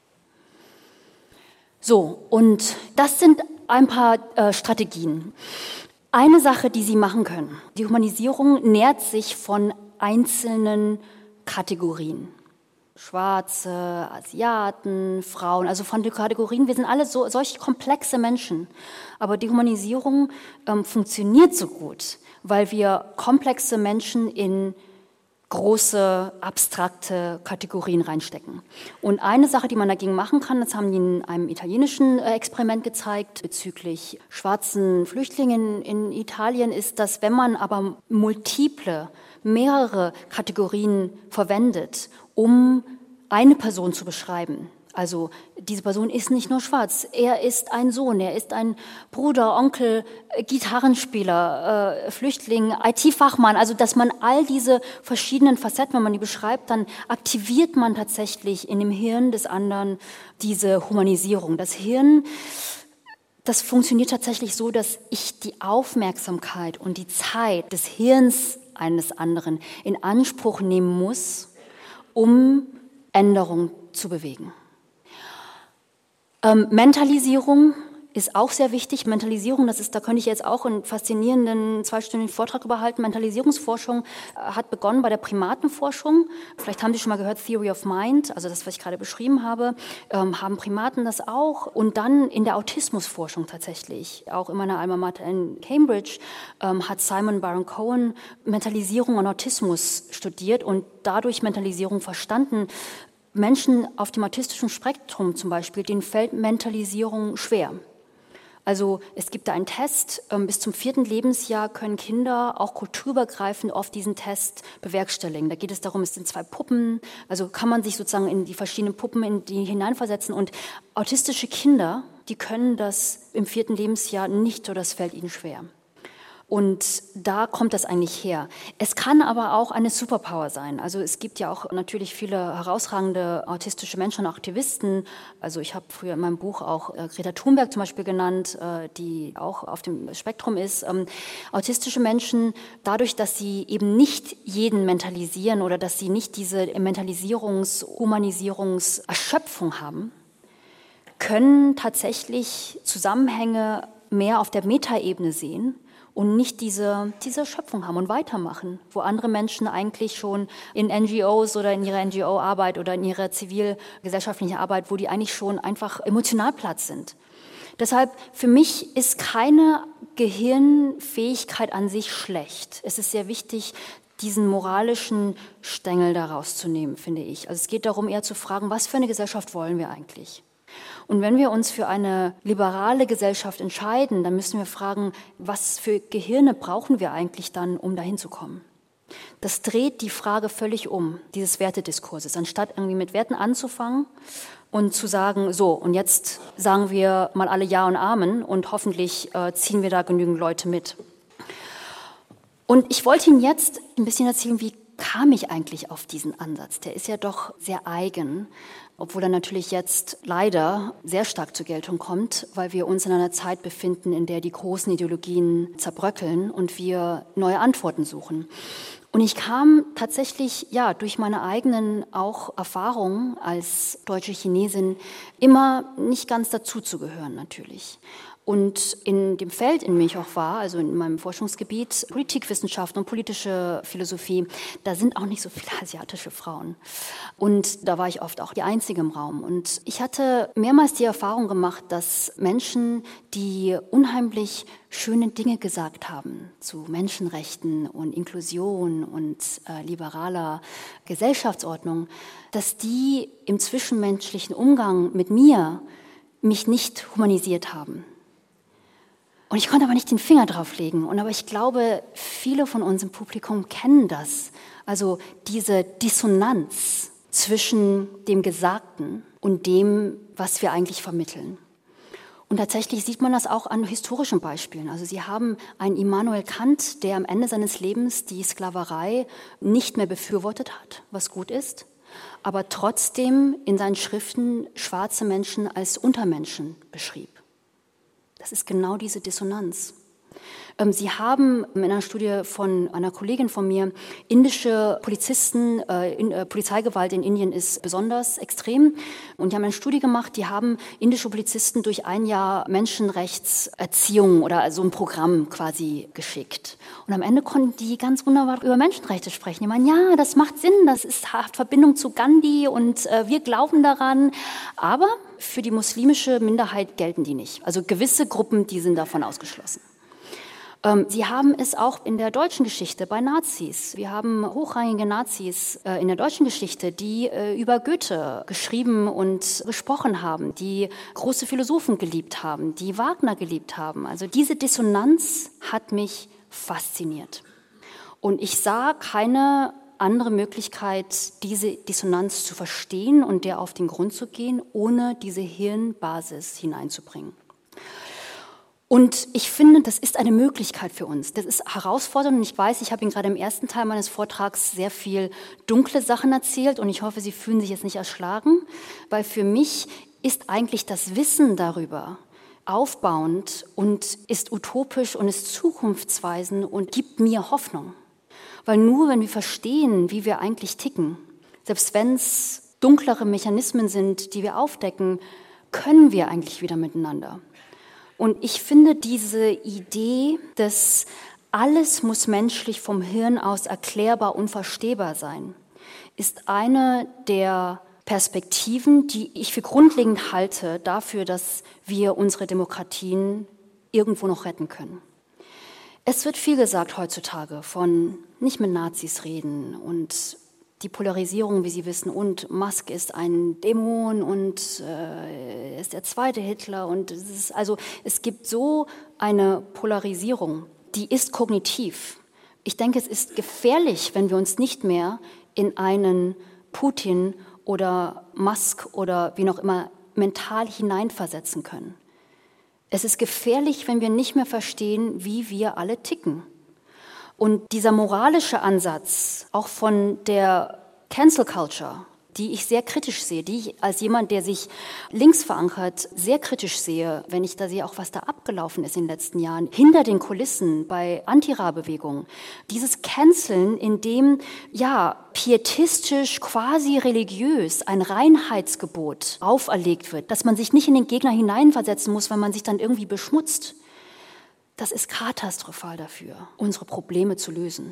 So, und das sind ein paar Strategien. Eine Sache, die Sie machen können. Die Humanisierung nährt sich von einzelnen Kategorien. Schwarze, Asiaten, Frauen, also von den Kategorien, wir sind alle solche komplexe Menschen. Aber die Humanisierung funktioniert so gut, weil wir komplexe Menschen in große, abstrakte Kategorien reinstecken. Und eine Sache, die man dagegen machen kann, das haben die in einem italienischen Experiment gezeigt, bezüglich schwarzen Flüchtlingen in Italien, ist, dass wenn man aber mehrere Kategorien verwendet, um eine Person zu beschreiben, also diese Person ist nicht nur schwarz, er ist ein Sohn, er ist ein Bruder, Onkel, Gitarrenspieler, Flüchtling, IT-Fachmann, also dass man all diese verschiedenen Facetten, wenn man die beschreibt, dann aktiviert man tatsächlich in dem Hirn des anderen diese Humanisierung. Das Hirn, das funktioniert tatsächlich so, dass ich die Aufmerksamkeit und die Zeit des Hirns eines anderen in Anspruch nehmen muss, um Änderung zu bewegen. Mentalisierung ist auch sehr wichtig. Mentalisierung, da könnte ich jetzt auch einen faszinierenden zweistündigen Vortrag über halten. Mentalisierungsforschung hat begonnen bei der Primatenforschung. Vielleicht haben Sie schon mal gehört, Theory of Mind, also das, was ich gerade beschrieben habe, haben Primaten das auch. Und dann in der Autismusforschung tatsächlich, auch in meiner Alma Mater in Cambridge, hat Simon Baron-Cohen Mentalisierung und Autismus studiert und dadurch Mentalisierung verstanden. Menschen auf dem autistischen Spektrum zum Beispiel, denen fällt Mentalisierung schwer. Also es gibt da einen Test, bis zum 4. Lebensjahr können Kinder auch kulturübergreifend oft diesen Test bewerkstelligen. Da geht es darum, es sind 2 Puppen, also kann man sich sozusagen in die verschiedenen Puppen hineinversetzen. Und autistische Kinder, die können das im 4. Lebensjahr nicht, oder das fällt ihnen schwer. Und da kommt das eigentlich her. Es kann aber auch eine Superpower sein. Also es gibt ja auch natürlich viele herausragende autistische Menschen und Aktivisten. Also ich habe früher in meinem Buch auch Greta Thunberg zum Beispiel genannt, die auch auf dem Spektrum ist. Autistische Menschen, dadurch, dass sie eben nicht jeden mentalisieren oder dass sie nicht diese Humanisierungs-Erschöpfung haben, können tatsächlich Zusammenhänge mehr auf der Metaebene sehen und nicht diese Schöpfung haben und weitermachen, wo andere Menschen eigentlich schon in NGOs oder in ihrer NGO-Arbeit oder in ihrer zivilgesellschaftlichen Arbeit, wo die eigentlich schon einfach emotional platt sind. Deshalb, für mich ist keine Gehirnfähigkeit an sich schlecht. Es ist sehr wichtig, diesen moralischen Stängel da rauszunehmen, finde ich. Also es geht darum, eher zu fragen, was für eine Gesellschaft wollen wir eigentlich? Und wenn wir uns für eine liberale Gesellschaft entscheiden, dann müssen wir fragen, was für Gehirne brauchen wir eigentlich dann, um dahin zu kommen? Das dreht die Frage völlig um, dieses Wertediskurses. Anstatt irgendwie mit Werten anzufangen und zu sagen, so, und jetzt sagen wir mal alle Ja und Amen und hoffentlich ziehen wir da genügend Leute mit. Und ich wollte Ihnen jetzt ein bisschen erzählen, wie kam ich eigentlich auf diesen Ansatz? Der ist ja doch sehr eigen, obwohl er natürlich jetzt leider sehr stark zur Geltung kommt, weil wir uns in einer Zeit befinden, in der die großen Ideologien zerbröckeln und wir neue Antworten suchen. Und ich kam tatsächlich, ja, durch meine eigenen auch Erfahrungen als deutsche Chinesin immer nicht ganz dazuzugehören natürlich. Und in dem Feld, in dem ich auch war, also in meinem Forschungsgebiet, Politikwissenschaften und politische Philosophie, da sind auch nicht so viele asiatische Frauen. Und da war ich oft auch die Einzige im Raum. Und ich hatte mehrmals die Erfahrung gemacht, dass Menschen, die unheimlich schöne Dinge gesagt haben zu Menschenrechten und Inklusion und liberaler Gesellschaftsordnung, dass die im zwischenmenschlichen Umgang mit mir mich nicht humanisiert haben. Und ich konnte aber nicht den Finger drauf legen. Aber ich glaube, viele von uns im Publikum kennen das. Also diese Dissonanz zwischen dem Gesagten und dem, was wir eigentlich vermitteln. Und tatsächlich sieht man das auch an historischen Beispielen. Also Sie haben einen Immanuel Kant, der am Ende seines Lebens die Sklaverei nicht mehr befürwortet hat, was gut ist, aber trotzdem in seinen Schriften schwarze Menschen als Untermenschen beschrieb. Das ist genau diese Dissonanz. Sie haben in einer Studie von einer Kollegin von mir, indische Polizisten, Polizeigewalt in Indien ist besonders extrem. Und die haben eine Studie gemacht, die haben indische Polizisten durch ein Jahr Menschenrechtserziehung oder so ein Programm quasi geschickt. Und am Ende konnten die ganz wunderbar über Menschenrechte sprechen. Die meinen, ja, das macht Sinn, das hat Verbindung zu Gandhi und wir glauben daran. Aber für die muslimische Minderheit gelten die nicht. Also gewisse Gruppen, die sind davon ausgeschlossen. Sie haben es auch in der deutschen Geschichte bei Nazis. Wir haben hochrangige Nazis in der deutschen Geschichte, die über Goethe geschrieben und gesprochen haben, die große Philosophen geliebt haben, die Wagner geliebt haben. Also diese Dissonanz hat mich fasziniert. Und ich sah keine andere Möglichkeit, diese Dissonanz zu verstehen und der auf den Grund zu gehen, ohne diese Hirnbasis hineinzubringen. Und ich finde, das ist eine Möglichkeit für uns. Das ist herausfordernd und ich weiß, ich habe Ihnen gerade im ersten Teil meines Vortrags sehr viel dunkle Sachen erzählt und ich hoffe, Sie fühlen sich jetzt nicht erschlagen, weil für mich ist eigentlich das Wissen darüber aufbauend und ist utopisch und ist zukunftsweisend und gibt mir Hoffnung. Weil nur wenn wir verstehen, wie wir eigentlich ticken, selbst wenn es dunklere Mechanismen sind, die wir aufdecken, können wir eigentlich wieder miteinander. Und ich finde diese Idee, dass alles muss menschlich vom Hirn aus erklärbar und verstehbar sein, ist eine der Perspektiven, die ich für grundlegend halte dafür, dass wir unsere Demokratien irgendwo noch retten können. Es wird viel gesagt heutzutage von nicht mit Nazis reden und die Polarisierung, wie Sie wissen, und Musk ist ein Dämon und er ist der zweite Hitler. Und es gibt so eine Polarisierung, die ist kognitiv. Ich denke, es ist gefährlich, wenn wir uns nicht mehr in einen Putin oder Musk oder wie noch immer mental hineinversetzen können. Es ist gefährlich, wenn wir nicht mehr verstehen, wie wir alle ticken. Und dieser moralische Ansatz, auch von der Cancel Culture, die ich sehr kritisch sehe, die ich als jemand, der sich links verankert, sehr kritisch sehe, wenn ich da sehe, auch was da abgelaufen ist in den letzten Jahren, hinter den Kulissen bei Anti-Ra-Bewegungen. Dieses Canceln, in dem, pietistisch, quasi religiös ein Reinheitsgebot auferlegt wird, dass man sich nicht in den Gegner hineinversetzen muss, wenn man sich dann irgendwie beschmutzt. Das ist katastrophal dafür, unsere Probleme zu lösen.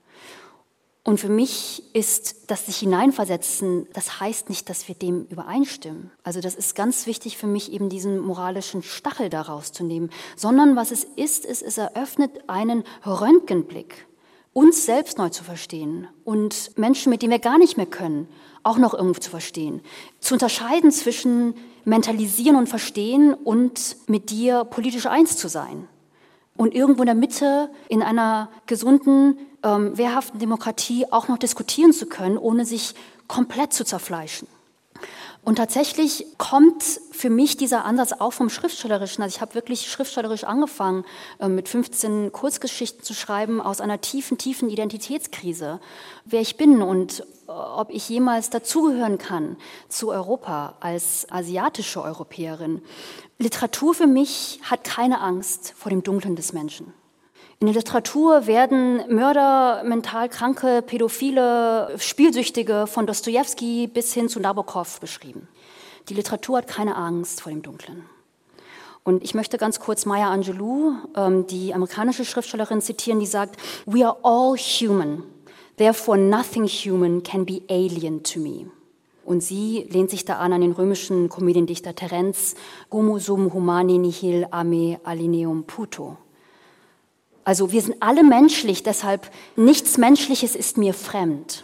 Und für mich ist das sich hineinversetzen, das heißt nicht, dass wir dem übereinstimmen. Also das ist ganz wichtig für mich, eben diesen moralischen Stachel daraus zu nehmen. Sondern was es ist, es eröffnet einen Röntgenblick, uns selbst neu zu verstehen und Menschen, mit denen wir gar nicht mehr können, auch noch irgendwo zu verstehen. Zu unterscheiden zwischen mentalisieren und verstehen und mit dir politisch eins zu sein. Und irgendwo in der Mitte, in einer gesunden, wehrhaften Demokratie auch noch diskutieren zu können, ohne sich komplett zu zerfleischen. Und tatsächlich kommt für mich dieser Ansatz auch vom Schriftstellerischen. Also ich habe wirklich schriftstellerisch angefangen, mit 15 Kurzgeschichten zu schreiben aus einer tiefen Identitätskrise. Wer ich bin und ob ich jemals dazugehören kann zu Europa als asiatische Europäerin. Literatur für mich hat keine Angst vor dem Dunklen des Menschen. In der Literatur werden Mörder, mental Kranke, Pädophile, Spielsüchtige von Dostojewski bis hin zu Nabokov beschrieben. Die Literatur hat keine Angst vor dem Dunklen. Und ich möchte ganz kurz Maya Angelou, die amerikanische Schriftstellerin, zitieren, die sagt, "We are all human, therefore nothing human can be alien to me." Und sie lehnt sich da an den römischen Komödiendichter Terenz, "Homo sum humani nihil a me alineum puto." Also wir sind alle menschlich, deshalb nichts Menschliches ist mir fremd.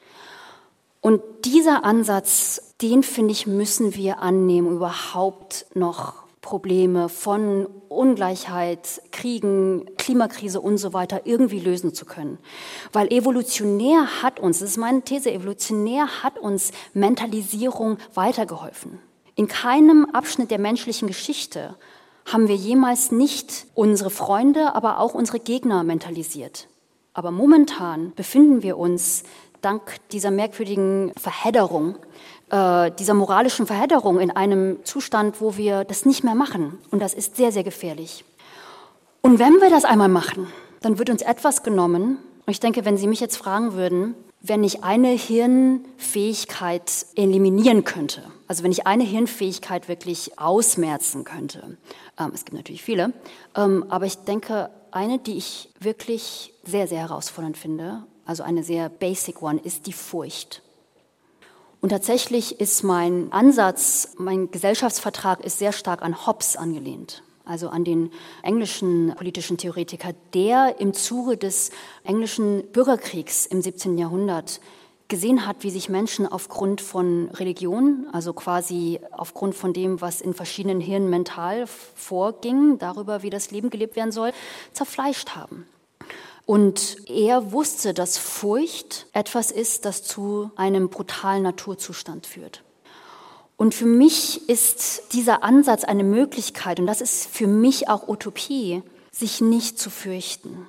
Und dieser Ansatz, den finde ich, müssen wir annehmen, überhaupt noch Probleme von Ungleichheit, Kriegen, Klimakrise und so weiter irgendwie lösen zu können. Weil evolutionär hat uns, das ist meine These, evolutionär hat uns Mentalisierung weitergeholfen. In keinem Abschnitt der menschlichen Geschichte haben wir jemals nicht unsere Freunde, aber auch unsere Gegner mentalisiert. Aber momentan befinden wir uns dank dieser merkwürdigen Verhedderung, dieser moralischen Verhedderung in einem Zustand, wo wir das nicht mehr machen. Und das ist sehr, sehr gefährlich. Und wenn wir das einmal machen, dann wird uns etwas genommen. Und ich denke, wenn Sie mich jetzt fragen würden, wenn ich eine Hirnfähigkeit eliminieren könnte, also wenn ich eine Hirnfähigkeit wirklich ausmerzen könnte, es gibt natürlich viele, aber ich denke, eine, die ich wirklich sehr, sehr herausfordernd finde, also eine sehr basic one, ist die Furcht. Und tatsächlich ist mein Ansatz, mein Gesellschaftsvertrag ist sehr stark an Hobbes angelehnt. Also an den englischen politischen Theoretiker, der im Zuge des englischen Bürgerkriegs im 17. Jahrhundert gesehen hat, wie sich Menschen aufgrund von Religion, also quasi aufgrund von dem, was in verschiedenen Hirnen mental vorging, darüber, wie das Leben gelebt werden soll, zerfleischt haben. Und er wusste, dass Furcht etwas ist, das zu einem brutalen Naturzustand führt. Und für mich ist dieser Ansatz eine Möglichkeit, und das ist für mich auch Utopie, sich nicht zu fürchten.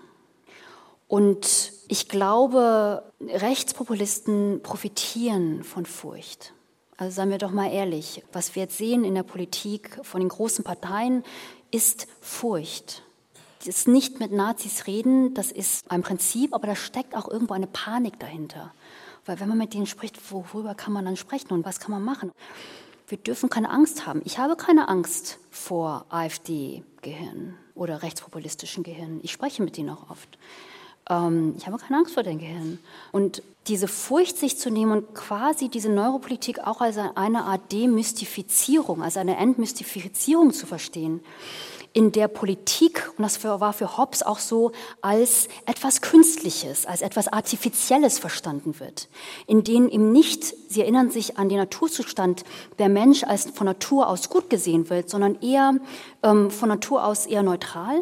Und ich glaube, Rechtspopulisten profitieren von Furcht. Also seien wir doch mal ehrlich, was wir jetzt sehen in der Politik von den großen Parteien, ist Furcht. Das nicht mit Nazis reden, das ist ein Prinzip, aber da steckt auch irgendwo eine Panik dahinter. Weil wenn man mit denen spricht, worüber kann man dann sprechen und was kann man machen? Wir dürfen keine Angst haben. Ich habe keine Angst vor AfD-Gehirnen oder rechtspopulistischen Gehirnen. Ich spreche mit denen auch oft. Ich habe keine Angst vor den Gehirnen. Und diese Furcht sich zu nehmen und quasi diese Neuropolitik auch als eine Art Demystifizierung, als eine Entmystifizierung zu verstehen, in der Politik, und das war für Hobbes auch so, als etwas Künstliches, als etwas Artifizielles verstanden wird, in denen eben nicht, Sie erinnern sich an den Naturzustand, der Mensch als von Natur aus gut gesehen wird, sondern eher von Natur aus eher neutral.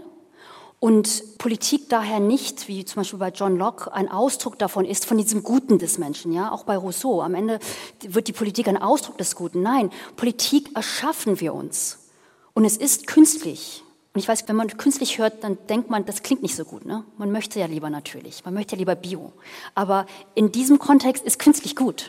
Und Politik daher nicht, wie zum Beispiel bei John Locke, ein Ausdruck davon ist, von diesem Guten des Menschen, ja, auch bei Rousseau. Am Ende wird die Politik ein Ausdruck des Guten. Nein, Politik erschaffen wir uns. Und es ist künstlich. Und ich weiß, wenn man künstlich hört, dann denkt man, das klingt nicht so gut, ne? Man möchte ja lieber natürlich, man möchte ja lieber Bio. Aber in diesem Kontext ist künstlich gut.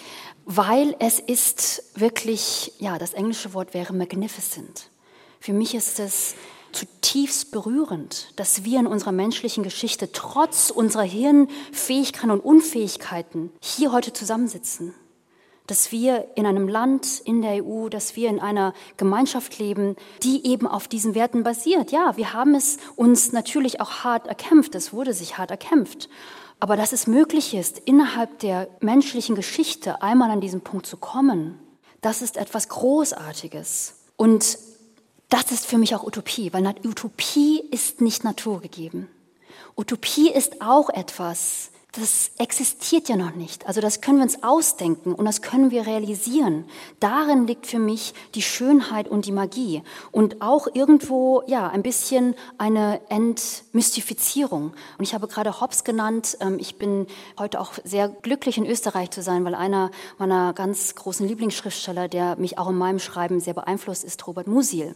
Weil es ist wirklich, ja, das englische Wort wäre magnificent. Für mich ist es zutiefst berührend, dass wir in unserer menschlichen Geschichte trotz unserer Hirnfähigkeiten und Unfähigkeiten hier heute zusammensitzen. Dass wir in einem Land, in der EU, dass wir in einer Gemeinschaft leben, die eben auf diesen Werten basiert. Ja, wir haben es uns natürlich auch hart erkämpft, es wurde sich hart erkämpft. Aber dass es möglich ist, innerhalb der menschlichen Geschichte einmal an diesen Punkt zu kommen, das ist etwas Großartiges. Und das ist für mich auch Utopie, weil Utopie ist nicht naturgegeben. Utopie ist auch etwas, das existiert ja noch nicht. Also das können wir uns ausdenken und das können wir realisieren. Darin liegt für mich die Schönheit und die Magie und auch irgendwo ja ein bisschen eine Entmystifizierung. Und ich habe gerade Hobbes genannt. Ich bin heute auch sehr glücklich, in Österreich zu sein, weil einer meiner ganz großen Lieblingsschriftsteller, der mich auch in meinem Schreiben sehr beeinflusst, ist Robert Musil.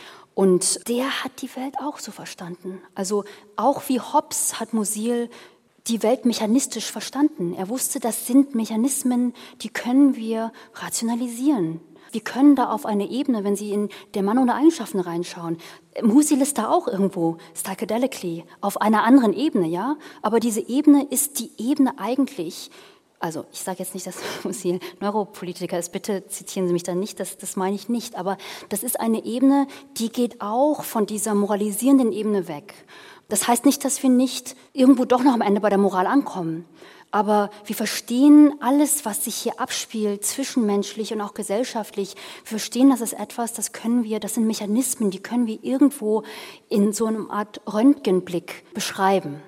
Und der hat die Welt auch so verstanden. Also auch wie Hobbes hat Musil die Welt mechanistisch verstanden. Er wusste, das sind Mechanismen, die können wir rationalisieren. Wir können da auf eine Ebene, wenn Sie in der Mann ohne Eigenschaften reinschauen, Musil ist da auch irgendwo, psychedelically, auf einer anderen Ebene, ja? Aber diese Ebene ist die Ebene eigentlich, also ich sage jetzt nicht, dass Musil Neuropolitiker ist, bitte zitieren Sie mich da nicht, das meine ich nicht, aber das ist eine Ebene, die geht auch von dieser moralisierenden Ebene weg. Das heißt nicht, dass wir nicht irgendwo doch noch am Ende bei der Moral ankommen. Aber wir verstehen alles, was sich hier abspielt, zwischenmenschlich und auch gesellschaftlich. Wir verstehen, das ist etwas, das sind Mechanismen, die können wir irgendwo in so einer Art Röntgenblick beschreiben.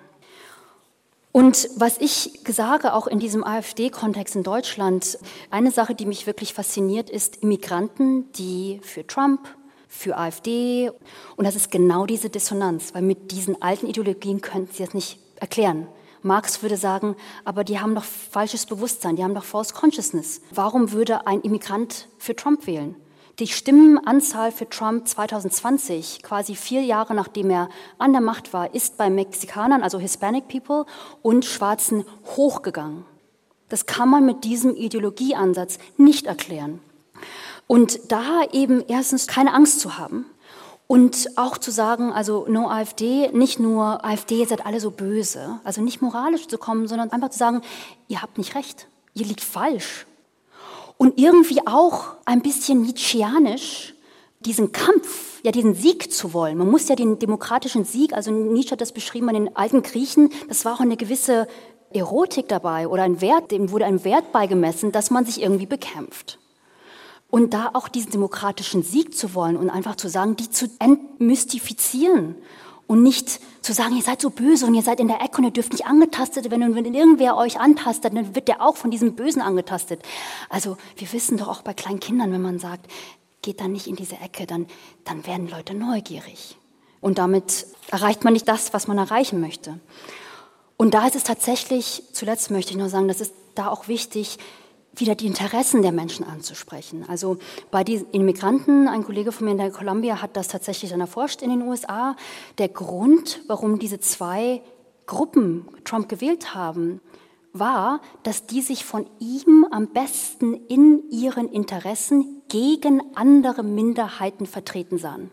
Und was ich sage, auch in diesem AfD-Kontext in Deutschland, eine Sache, die mich wirklich fasziniert, ist Immigranten, die für Trump, für AfD, und das ist genau diese Dissonanz, weil mit diesen alten Ideologien könnten Sie das nicht erklären. Marx würde sagen, aber die haben doch falsches Bewusstsein, die haben doch False Consciousness. Warum würde ein Immigrant für Trump wählen? Die Stimmenanzahl für Trump 2020, quasi 4 Jahre nachdem er an der Macht war, ist bei Mexikanern, also Hispanic People und Schwarzen hochgegangen. Das kann man mit diesem Ideologieansatz nicht erklären. Und da eben erstens keine Angst zu haben Und auch zu sagen, also no AfD, nicht nur AfD, ihr seid alle so böse, also nicht moralisch zu kommen, sondern einfach zu sagen, ihr habt nicht recht, ihr liegt falsch. Und irgendwie auch ein bisschen nietzscheanisch diesen Kampf, ja diesen Sieg zu wollen. Man muss ja den demokratischen Sieg, also Nietzsche hat das beschrieben an den alten Griechen, das war auch eine gewisse Erotik dabei oder ein Wert, dem wurde ein Wert beigemessen, dass man sich irgendwie bekämpft. Und da auch diesen demokratischen Sieg zu wollen und einfach zu sagen, die zu entmystifizieren und nicht zu sagen, ihr seid so böse und ihr seid in der Ecke und ihr dürft nicht angetastet werden und wenn irgendwer euch antastet, dann wird der auch von diesem Bösen angetastet. Also wir wissen doch auch bei kleinen Kindern, wenn man sagt, geht dann nicht in diese Ecke, dann werden Leute neugierig. Und damit erreicht man nicht das, was man erreichen möchte. Und da ist es tatsächlich, zuletzt möchte ich noch sagen, das ist da auch wichtig, wieder die Interessen der Menschen anzusprechen. Also bei den Immigranten, ein Kollege von mir in der Columbia hat das tatsächlich dann erforscht in den USA. Der Grund, warum diese zwei Gruppen Trump gewählt haben, war, dass die sich von ihm am besten in ihren Interessen gegen andere Minderheiten vertreten sahen.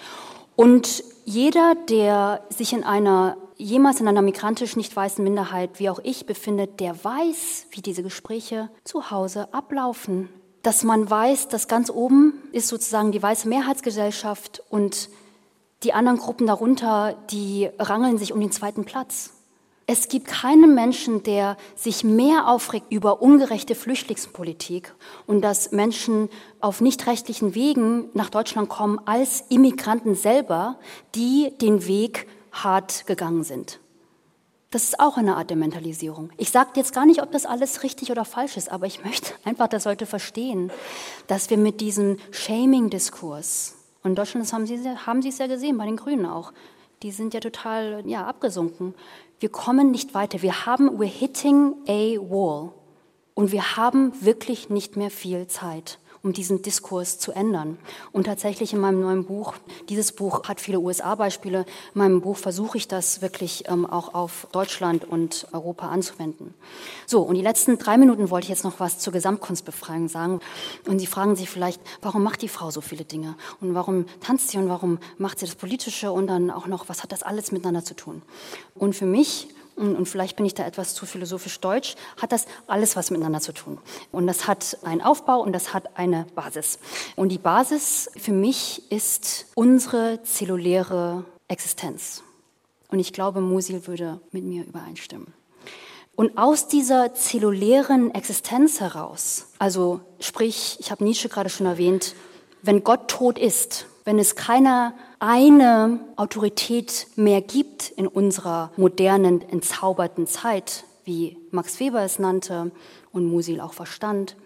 Und jeder, der sich jemals in einer migrantisch nicht weißen Minderheit, wie auch ich, befindet, der weiß, wie diese Gespräche zu Hause ablaufen. Dass man weiß, dass ganz oben ist sozusagen die weiße Mehrheitsgesellschaft und die anderen Gruppen darunter, die rangeln sich um den zweiten Platz. Es gibt keinen Menschen, der sich mehr aufregt über ungerechte Flüchtlingspolitik und dass Menschen auf nicht rechtlichen Wegen nach Deutschland kommen, als Immigranten selber, die den Weg hart gegangen sind. Das ist auch eine Art der Mentalisierung. Ich sage jetzt gar nicht, ob das alles richtig oder falsch ist, aber ich möchte einfach, dass Leute verstehen, dass wir mit diesem Shaming-Diskurs, und in Deutschland haben Sie es ja gesehen, bei den Grünen auch, die sind ja total abgesunken. Wir kommen nicht weiter. We're hitting a wall. Und wir haben wirklich nicht mehr viel Zeit, um diesen Diskurs zu ändern. Und tatsächlich in meinem neuen Buch, dieses Buch hat viele USA-Beispiele, in meinem Buch versuche ich das wirklich auch auf Deutschland und Europa anzuwenden. So, und die letzten 3 Minuten wollte ich jetzt noch was zur Gesamtkunstbefreiung sagen. Und Sie fragen sich vielleicht, warum macht die Frau so viele Dinge? Und warum tanzt sie und warum macht sie das Politische? Und dann auch noch, was hat das alles miteinander zu tun? Und für mich, und vielleicht bin ich da etwas zu philosophisch deutsch, hat das alles was miteinander zu tun. Und das hat einen Aufbau und das hat eine Basis. Und die Basis für mich ist unsere zelluläre Existenz. Und ich glaube, Musil würde mit mir übereinstimmen. Und aus dieser zellulären Existenz heraus, also sprich, ich habe Nietzsche gerade schon erwähnt, wenn Gott tot ist, wenn es keine eine Autorität mehr gibt in unserer modernen, entzauberten Zeit, wie Max Weber es nannte und Musil auch verstand,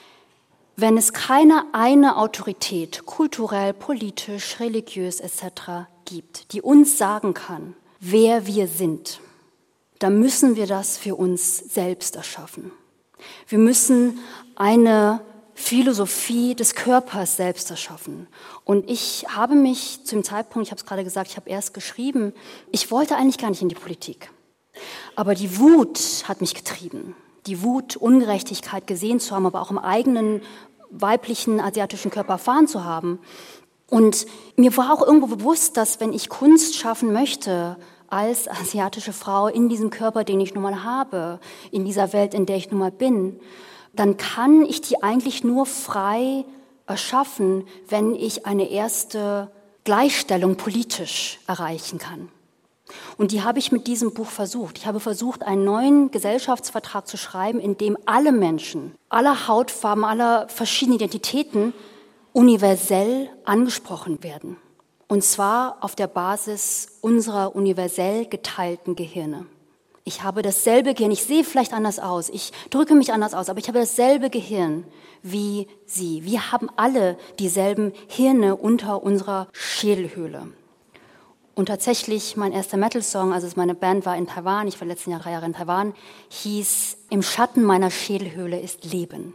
wenn es keine eine Autorität, kulturell, politisch, religiös etc. gibt, die uns sagen kann, wer wir sind, dann müssen wir das für uns selbst erschaffen. Wir müssen eine Philosophie des Körpers selbst erschaffen. Und ich habe mich zu dem Zeitpunkt, ich habe es gerade gesagt, ich habe erst geschrieben, ich wollte eigentlich gar nicht in die Politik. Aber die Wut hat mich getrieben. Die Wut, Ungerechtigkeit gesehen zu haben, aber auch im eigenen weiblichen asiatischen Körper erfahren zu haben. Und mir war auch irgendwo bewusst, dass wenn ich Kunst schaffen möchte, als asiatische Frau in diesem Körper, den ich nun mal habe, in dieser Welt, in der ich nun mal bin, dann kann ich die eigentlich nur frei erschaffen, wenn ich eine erste Gleichstellung politisch erreichen kann. Und die habe ich mit diesem Buch versucht. Ich habe versucht, einen neuen Gesellschaftsvertrag zu schreiben, in dem alle Menschen, aller Hautfarben, aller verschiedenen Identitäten universell angesprochen werden. Und zwar auf der Basis unserer universell geteilten Gehirne. Ich habe dasselbe Gehirn, ich sehe vielleicht anders aus, ich drücke mich anders aus, aber ich habe dasselbe Gehirn wie Sie. Wir haben alle dieselben Hirne unter unserer Schädelhöhle. Und tatsächlich, mein erster Metal-Song, also meine Band war in Taiwan, ich war letzten Jahr 3 Jahre in Taiwan, hieß Im Schatten meiner Schädelhöhle ist Leben.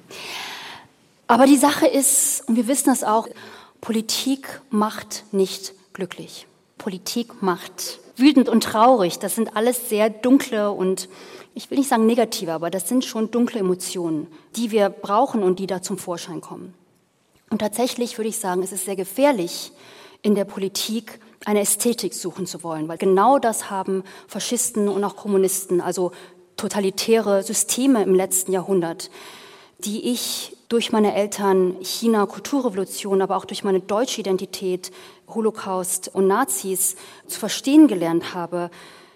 Aber die Sache ist, und wir wissen es auch, Politik macht nicht glücklich. Politik macht wütend und traurig. Das sind alles sehr dunkle und, ich will nicht sagen negative, aber das sind schon dunkle Emotionen, die wir brauchen und die da zum Vorschein kommen. Und tatsächlich würde ich sagen, es ist sehr gefährlich, in der Politik eine Ästhetik suchen zu wollen, weil genau das haben Faschisten und auch Kommunisten, also totalitäre Systeme im letzten Jahrhundert, die ich durch meine Eltern China, Kulturrevolution, aber auch durch meine deutsche Identität, Holocaust und Nazis zu verstehen gelernt habe.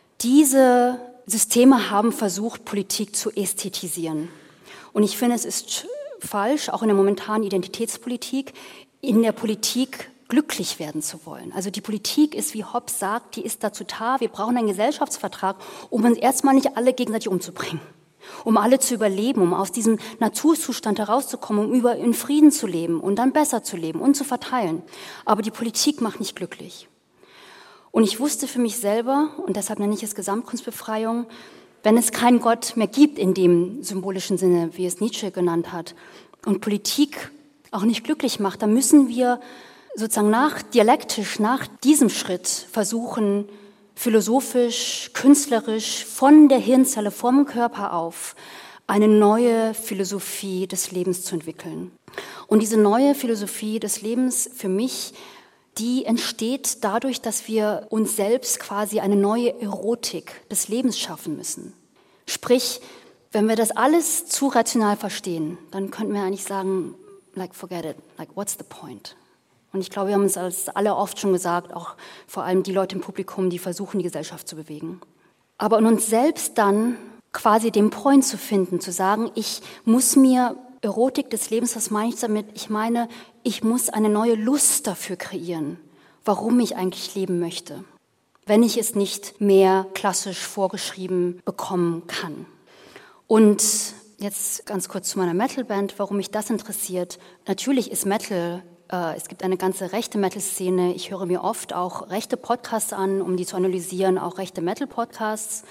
Diese Systeme haben versucht, Politik zu ästhetisieren. Und ich finde, es ist falsch, auch in der momentanen Identitätspolitik, in der Politik glücklich werden zu wollen. Also die Politik ist, wie Hobbes sagt, die ist dazu da, wir brauchen einen Gesellschaftsvertrag, um uns erstmal nicht alle gegenseitig umzubringen, um alle zu überleben, um aus diesem Naturzustand herauszukommen, um in Frieden zu leben und dann besser zu leben und zu verteilen. Aber die Politik macht nicht glücklich. Und ich wusste für mich selber, und deshalb nenne ich es Gesamtkunstbefreiung, wenn es keinen Gott mehr gibt in dem symbolischen Sinne, wie es Nietzsche genannt hat, und Politik auch nicht glücklich macht, dann müssen wir sozusagen dialektisch nach diesem Schritt versuchen, philosophisch, künstlerisch, von der Hirnzelle, vom Körper auf, eine neue Philosophie des Lebens zu entwickeln. Und diese neue Philosophie des Lebens für mich, die entsteht dadurch, dass wir uns selbst quasi eine neue Erotik des Lebens schaffen müssen. Sprich, wenn wir das alles zu rational verstehen, dann könnten wir eigentlich sagen, like forget it, like what's the point? Und ich glaube, wir haben es alle oft schon gesagt, auch vor allem die Leute im Publikum, die versuchen, die Gesellschaft zu bewegen. Aber in uns selbst dann quasi den Point zu finden, zu sagen, ich muss mir Erotik des Lebens, was meine ich damit? Ich meine, ich muss eine neue Lust dafür kreieren, warum ich eigentlich leben möchte, wenn ich es nicht mehr klassisch vorgeschrieben bekommen kann. Und jetzt ganz kurz zu meiner Metalband, warum mich das interessiert. Natürlich ist Metal, es gibt eine ganze rechte Metal-Szene. Ich höre mir oft auch rechte Podcasts an, um die zu analysieren, auch rechte Metal-Podcasts.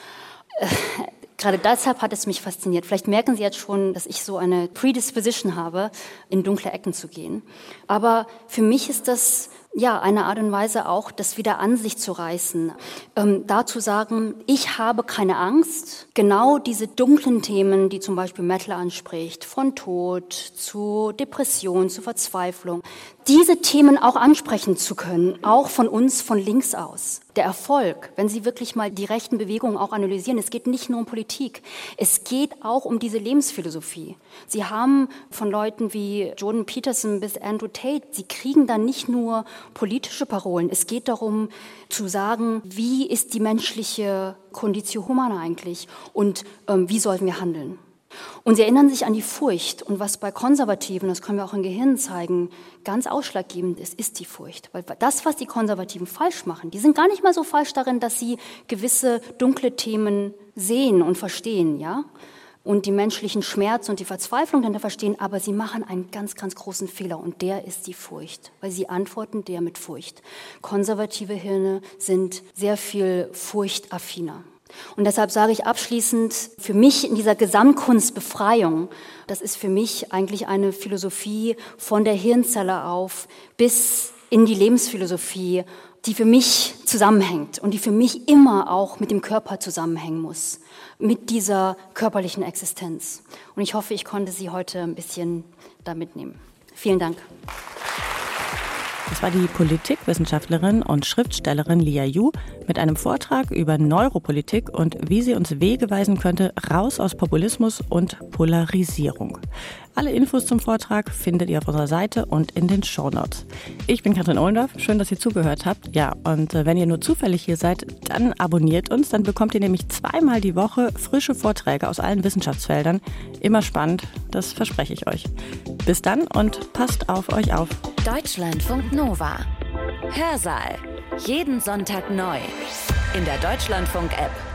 Gerade deshalb hat es mich fasziniert. Vielleicht merken Sie jetzt schon, dass ich so eine Predisposition habe, in dunkle Ecken zu gehen. Aber für mich ist das eine Art und Weise auch, das wieder an sich zu reißen. Da zu sagen, ich habe keine Angst, genau diese dunklen Themen, die zum Beispiel Metal anspricht, von Tod zu Depression, zu Verzweiflung, diese Themen auch ansprechen zu können, auch von uns von links aus. Der Erfolg, wenn Sie wirklich mal die rechten Bewegungen auch analysieren, es geht nicht nur um Politik, es geht auch um diese Lebensphilosophie. Sie haben von Leuten wie Jordan Peterson bis Andrew Tate, sie kriegen da nicht nur politische Parolen, es geht darum zu sagen, wie ist die menschliche Conditio humana eigentlich und wie sollten wir handeln. Und sie erinnern sich an die Furcht. Und was bei Konservativen, das können wir auch im Gehirn zeigen, ganz ausschlaggebend ist die Furcht. Weil das, was die Konservativen falsch machen, die sind gar nicht mal so falsch darin, dass sie gewisse dunkle Themen sehen und verstehen, ja? Und die menschlichen Schmerz und die Verzweiflung dahinter verstehen, aber sie machen einen ganz, ganz großen Fehler und der ist die Furcht, weil sie antworten der mit Furcht. Konservative Hirne sind sehr viel furchtaffiner. Und deshalb sage ich abschließend, für mich in dieser Gesamtkunstbefreiung, das ist für mich eigentlich eine Philosophie von der Hirnzelle auf bis in die Lebensphilosophie, die für mich zusammenhängt und die für mich immer auch mit dem Körper zusammenhängen muss, mit dieser körperlichen Existenz. Und ich hoffe, ich konnte Sie heute ein bisschen da mitnehmen. Vielen Dank. Das war die Politikwissenschaftlerin und Schriftstellerin Lia Yu mit einem Vortrag über Neuropolitik und wie sie uns Wege weisen könnte, raus aus Populismus und Polarisierung. Alle Infos zum Vortrag findet ihr auf unserer Seite und in den Shownotes. Ich bin Katrin Ohlendorf, schön, dass ihr zugehört habt. Ja, und wenn ihr nur zufällig hier seid, dann abonniert uns, dann bekommt ihr nämlich 2-mal die Woche frische Vorträge aus allen Wissenschaftsfeldern. Immer spannend, das verspreche ich euch. Bis dann und passt auf euch auf. Deutschlandfunk Nova. Hörsaal. Jeden Sonntag neu. In der Deutschlandfunk-App.